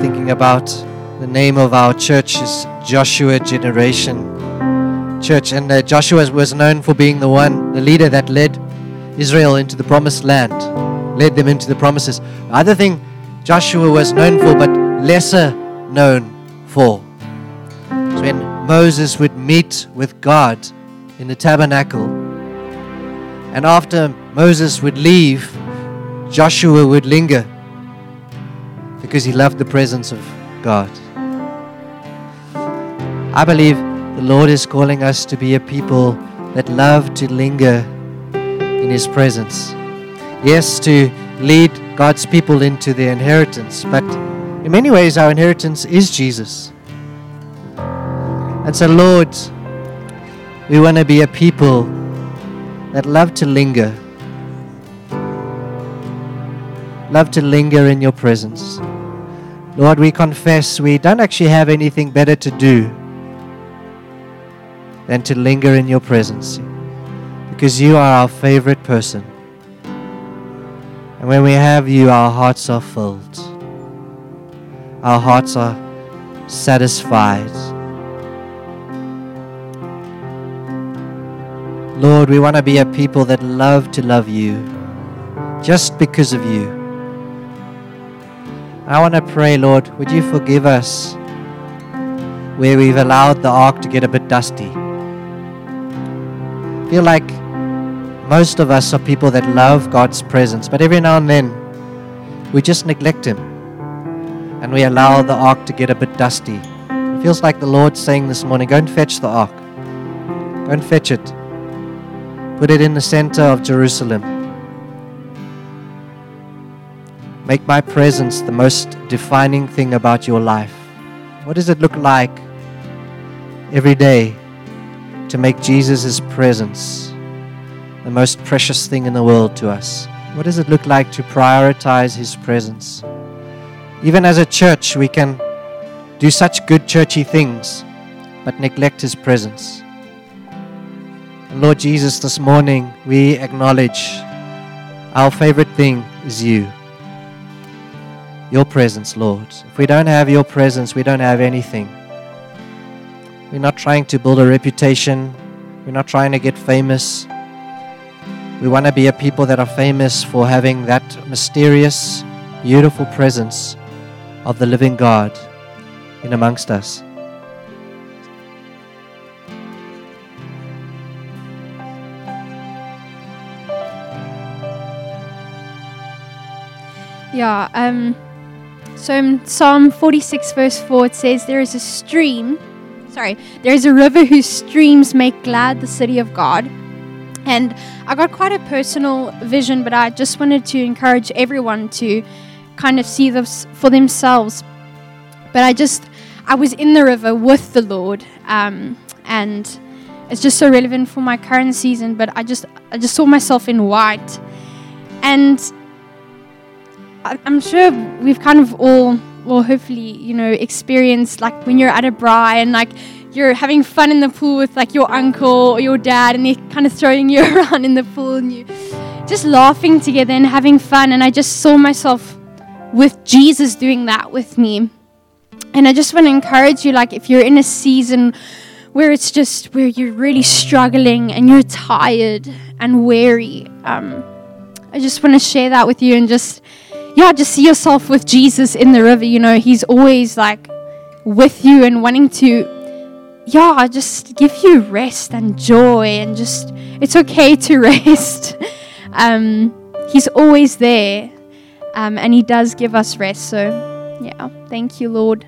thinking about the name of our church is Joshua Generation Church, and uh, Joshua was known for being the one, the leader that led Israel into the promised land, led them into the promises. The other thing Joshua was known for, but lesser known for, is when Moses would meet with God in the tabernacle, and after Moses would leave, Joshua would linger because he loved the presence of God. I believe the Lord is calling us to be a people that love to linger in His presence. Yes, to lead God's people into their inheritance, but in many ways our inheritance is Jesus. And so, Lord, we want to be a people that love to linger. Love to linger in your presence. Lord, we confess we don't actually have anything better to do than to linger in your presence, because you are our favorite person. And when we have you, our hearts are filled. Our hearts are satisfied. Lord, we want to be a people that love to love you just because of you. I want to pray, Lord, would you forgive us where we've allowed the ark to get a bit dusty. I feel like most of us are people that love God's presence, but every now and then we just neglect Him and we allow the ark to get a bit dusty. It feels like the Lord's saying this morning, go and fetch the ark. Go and fetch it. Put it in the center of Jerusalem. Make my presence the most defining thing about your life. What does it look like every day to make Jesus' presence the most precious thing in the world to us? What does it look like to prioritize His presence? Even as a church, we can do such good churchy things, but neglect His presence. And Lord Jesus, this morning we acknowledge our favorite thing is you. Your presence, Lord. If we don't have your presence, we don't have anything. We're not trying to build a reputation. We're not trying to get famous. We want to be a people that are famous for having that mysterious, beautiful presence of the living God in amongst us. Yeah, um, so in Psalm forty-six verse four it says, there is a stream, sorry, there is a river whose streams make glad the city of God. And I got quite a personal vision, but I just wanted to encourage everyone to kind of see this for themselves. But I just, I was in the river with the Lord, um, and it's just so relevant for my current season, but I just, I just saw myself in white. And I'm sure we've kind of all, well, hopefully, you know, experienced like when you're at a braai and like you're having fun in the pool with like your uncle or your dad, and they're kind of throwing you around in the pool and you just laughing together and having fun. And I just saw myself with Jesus doing that with me. And I just want to encourage you, like if you're in a season where it's just where you're really struggling and you're tired and weary, um, I just want to share that with you and just Yeah, just see yourself with Jesus in the river. You know, He's always like with you and wanting to, yeah, just give you rest and joy, and just, it's okay to rest. um, he's always there, um, and He does give us rest. So, yeah, thank you, Lord.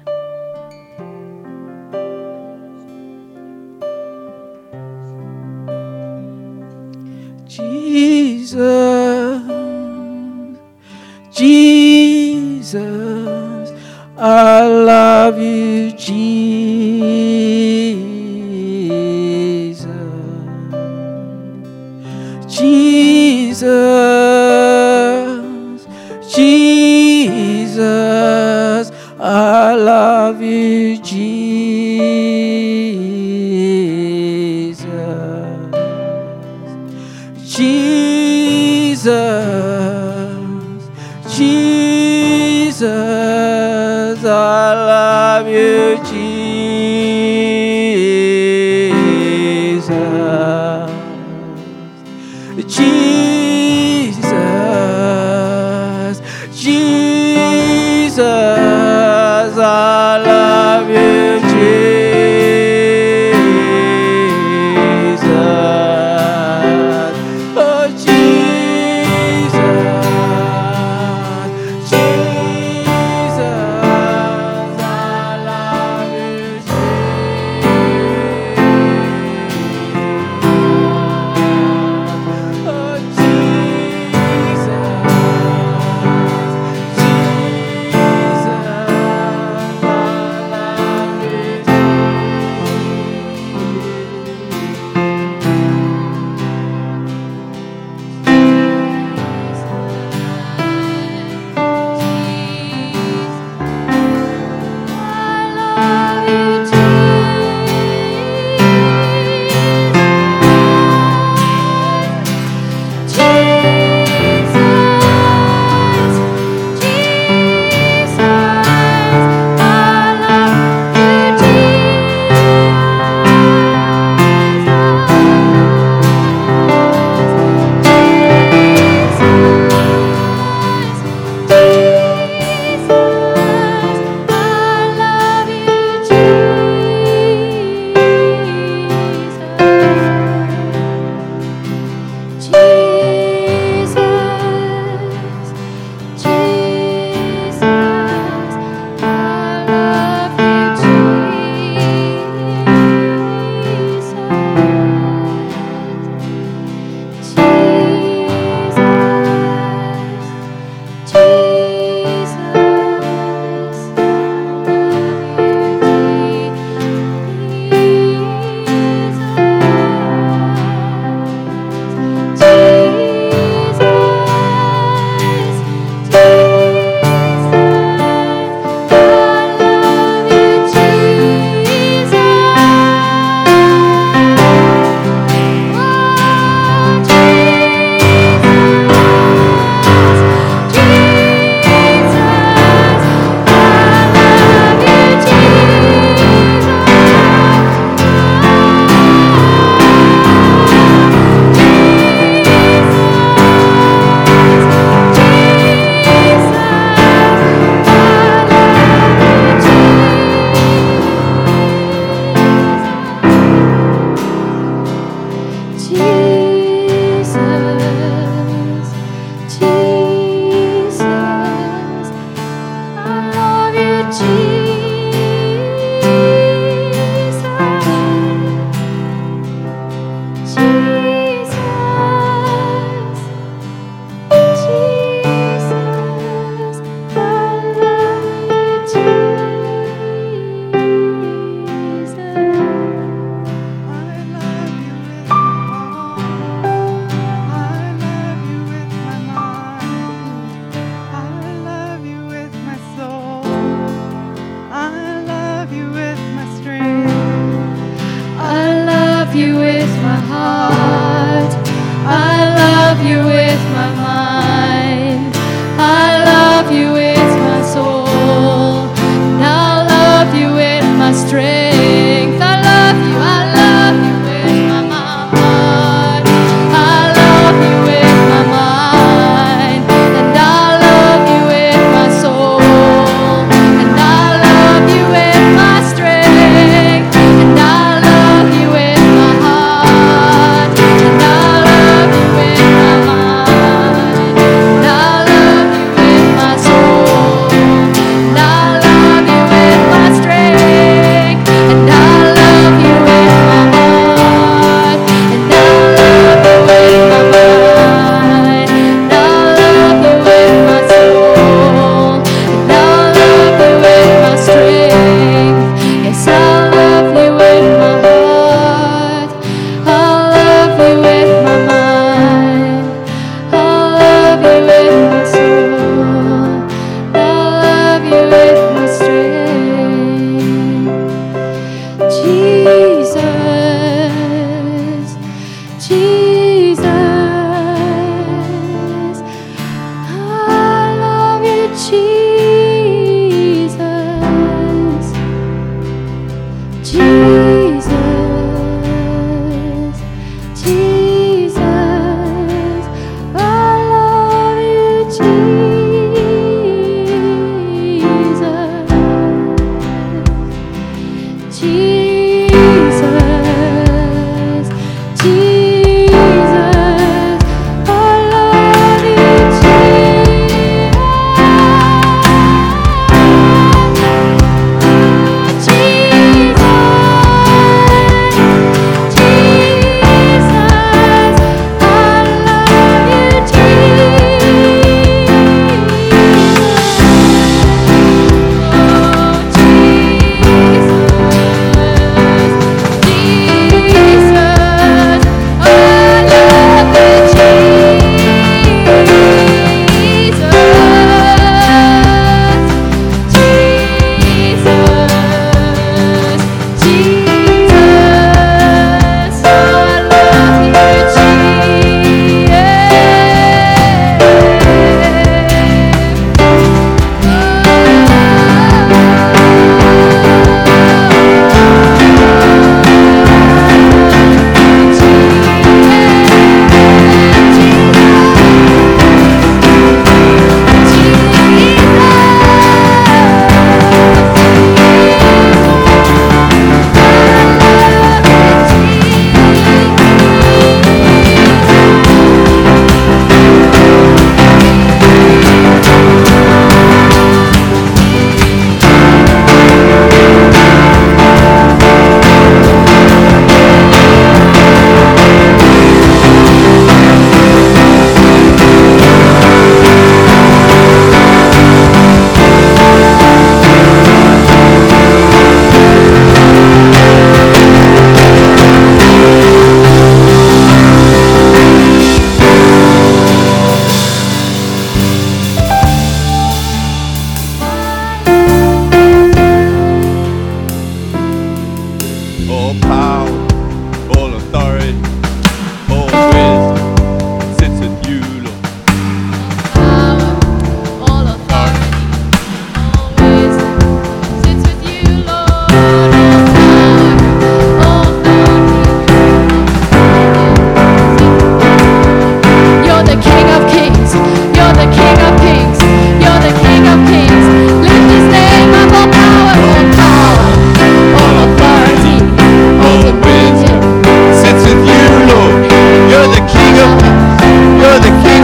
Jesus, Jesus, I love you, Jesus. Jesus, Jesus, I love you, Jesus. Jesus, Jesus, I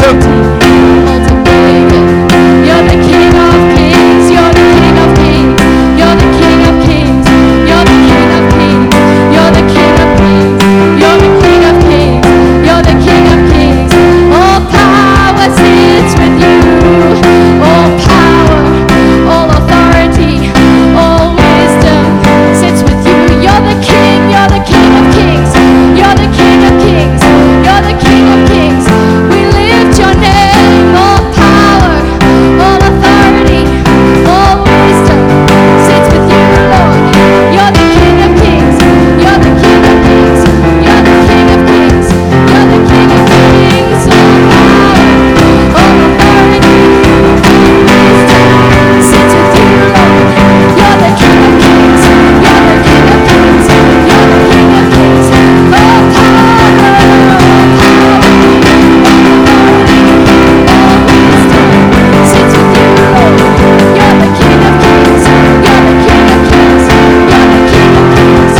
authority, all dominion. You're the King of Kings. You're the King of Kings. You're the King of Kings. You're the King of Kings. You're the King of Kings. You're the King of Kings. You're the King of Kings. All power sits with you. All power, all authority, all wisdom sits with you. You're the King. You're the King of Kings. You're the King of Kings. You're the King of Kings. We lift your name. All power, all authority, all wisdom sits with you, Lord. You're the King of Kings. You're the King of Kings. You're the King of Kings. You're the King of Kings. All power, all authority, all wisdom sits with you, Lord. You're the King of Kings. You're the King of Kings. You're the King of Kings. All power, all power, all authority, all wisdom sits with you, Lord. You're the King of Kings. You're the King of Kings. You're the King of Kings.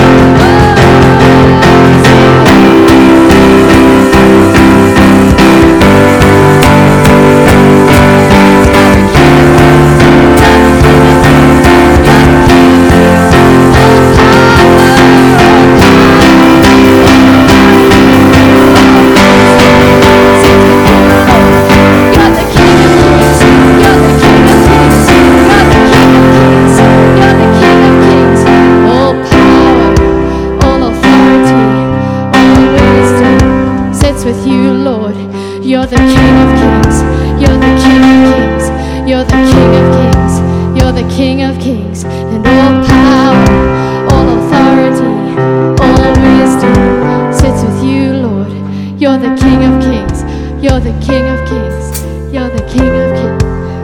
You're the King of Kings. You're the King of Kings. You're the King of Kings. You're the King of Kings. All power, all authority, all wisdom sits with you, Lord. You're the King of Kings. You're the King of Kings. You're the King of Kings. You're the King of Kings. And all power, all authority, all wisdom sits with you, Lord. You're the King of Kings. You're the King of Kings. You're the King of Kings.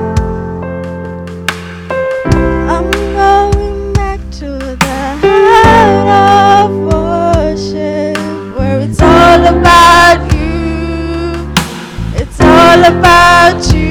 I'm going back to the heart of worship, where it's all about you. It's all about you.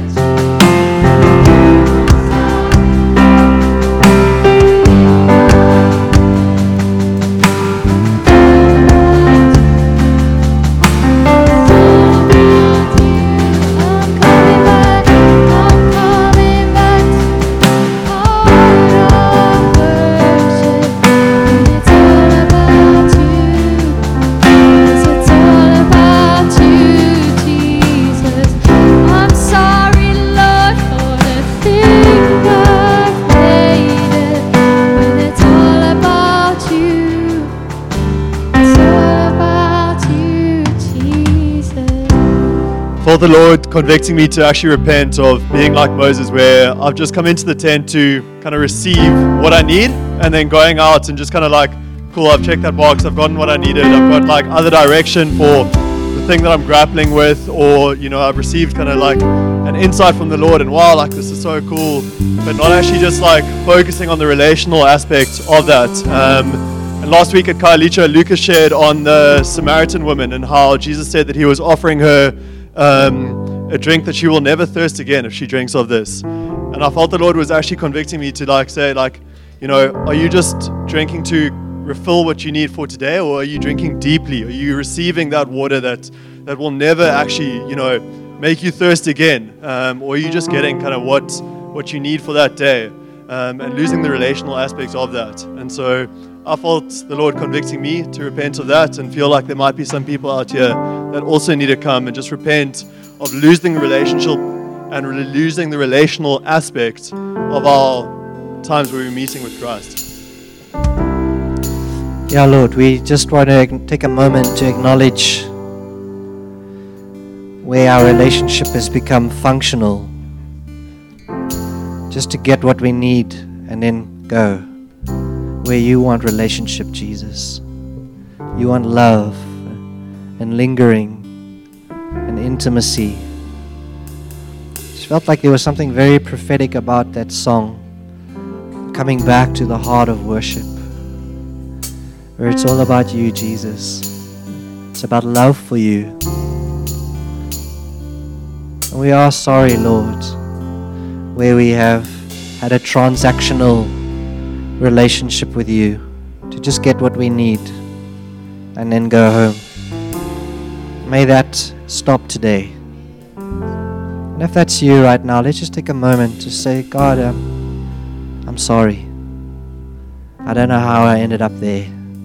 I'm coming back. I'm coming back to the heart of worship, and it's all about you. Yes, it's all about you, Jesus. I'm sorry, Lord, for the things I've made it, but it's all about you. It's all about you, Jesus. Felt the Lord convicting me to actually repent of being like Moses, where I've just come into the tent to kind of receive what I need, and then going out and just kind of like, cool, I've checked that box, I've gotten what I needed, I've got like other direction for the thing that I'm grappling with, or, you know, I've received kind of like an insight from the Lord, and wow, like this is so cool, but not actually just like focusing on the relational aspect of that. Um, and last week at Kailicha, Lucas shared on the Samaritan woman and how Jesus said that he was offering her um, a drink that she will never thirst again if she drinks of this. And I felt the Lord was actually convicting me to like say, like, you know, are you just drinking to refill what you need for today, or are you drinking deeply? Are you receiving that water that that will never actually, you know, make you thirst again? Um, or are you just getting kind of what what you need for that day, um, and losing the relational aspects of that? And so I felt the Lord convicting me to repent of that, and feel like there might be some people out here that also need to come and just repent of losing the relationship and really losing the relational aspect of our times where we're meeting with Christ. Yeah, Lord, we just want to ag- take a moment to acknowledge where our relationship has become functional, just to get what we need and then go. Where you want relationship, Jesus. You want love and lingering and intimacy. It felt like there was something very prophetic about that song, coming back to the heart of worship, where it's all about you, Jesus. It's about love for you. And we are sorry, Lord, where we have had a transactional relationship with you to just get what we need and then go home. May that stop today. And if that's you right now, let's just take a moment to say, God, um, I'm sorry. I don't know how I ended up there.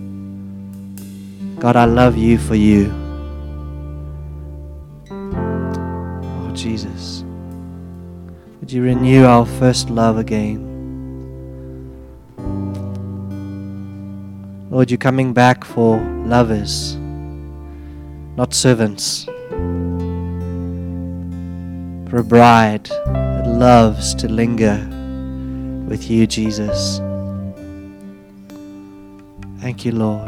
God, I love you for you. Oh, Jesus. Would you renew our first love again? Lord, you're coming back for lovers, not servants. For a bride that loves to linger with you, Jesus. Thank you, Lord.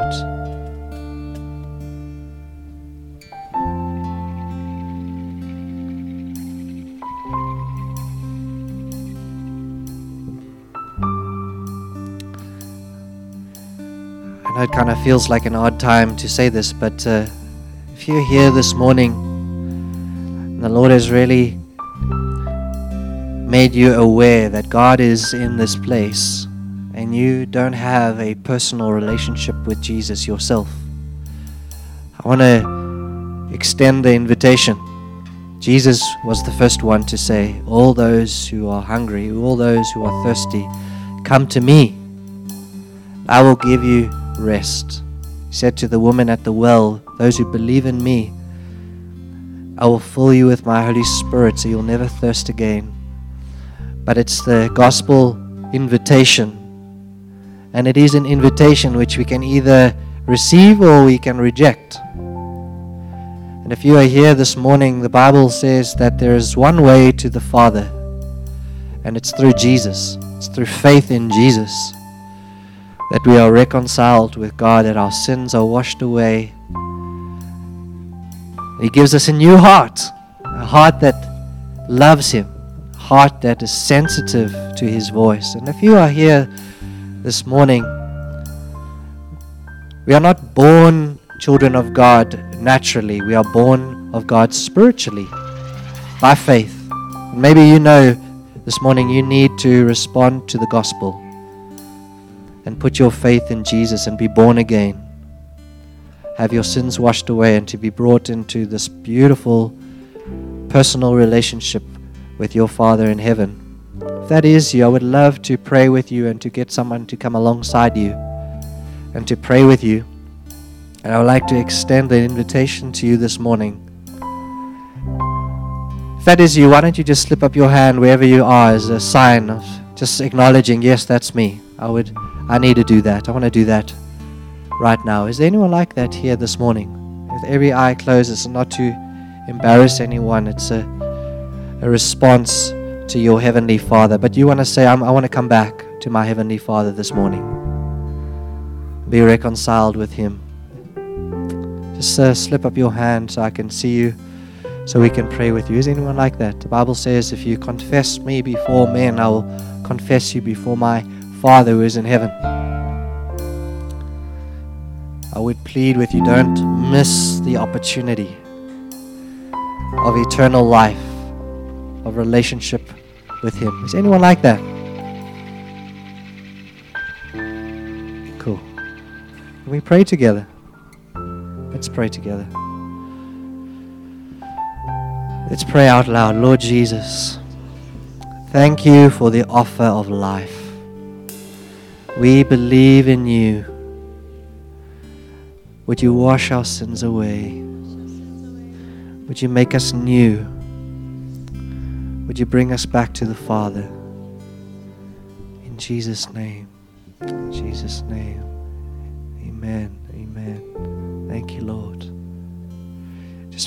I know it kind of feels like an odd time to say this, but uh, if you're here this morning and the Lord has really made you aware that God is in this place and you don't have a personal relationship with Jesus yourself, I want to extend the invitation. Jesus was the first one to say, all those who are hungry, all those who are thirsty, come to me. I will give you rest. He said to the woman at the well, those who believe in me, I will fill you with my Holy Spirit so you'll never thirst again. But it's the gospel invitation. And it is an invitation which we can either receive or we can reject. And if you are here this morning, the Bible says that there is one way to the Father, and it's through Jesus. It's through faith in Jesus that we are reconciled with God, that our sins are washed away. He gives us a new heart, a heart that loves Him, a heart that is sensitive to His voice. And if you are here this morning, we are not born children of God naturally. We are born of God spiritually, by faith. And maybe you know this morning you need to respond to the gospel and put your faith in Jesus and be born again. Have your sins washed away and to be brought into this beautiful personal relationship with your Father in heaven. If that is you, I would love to pray with you and to get someone to come alongside you and to pray with you. And I would like to extend the invitation to you this morning. If that is you, why don't you just slip up your hand wherever you are as a sign of just acknowledging, yes, that's me. I would, I need to do that. I want to do that right now. Is there anyone like that here this morning? With every eye closed, it's not to embarrass anyone. It's a, a response to your Heavenly Father. But you want to say, I'm, I want to come back to my Heavenly Father this morning. Be reconciled with Him. Just uh, slip up your hand so I can see you, so we can pray with you. Is anyone like that? The Bible says, if you confess me before men, I will confess you before my Father who is in heaven. I would plead with you, don't miss the opportunity of eternal life, of relationship with Him. Is anyone like that? Cool. Can we pray together? Let's pray together. Let's pray out loud. Lord Jesus, thank you for the offer of life. We believe in you. Would you wash our sins away? Would you make us new? Would you bring us back to the Father? In Jesus' name. In Jesus' name. Amen. Amen. Thank you, Lord.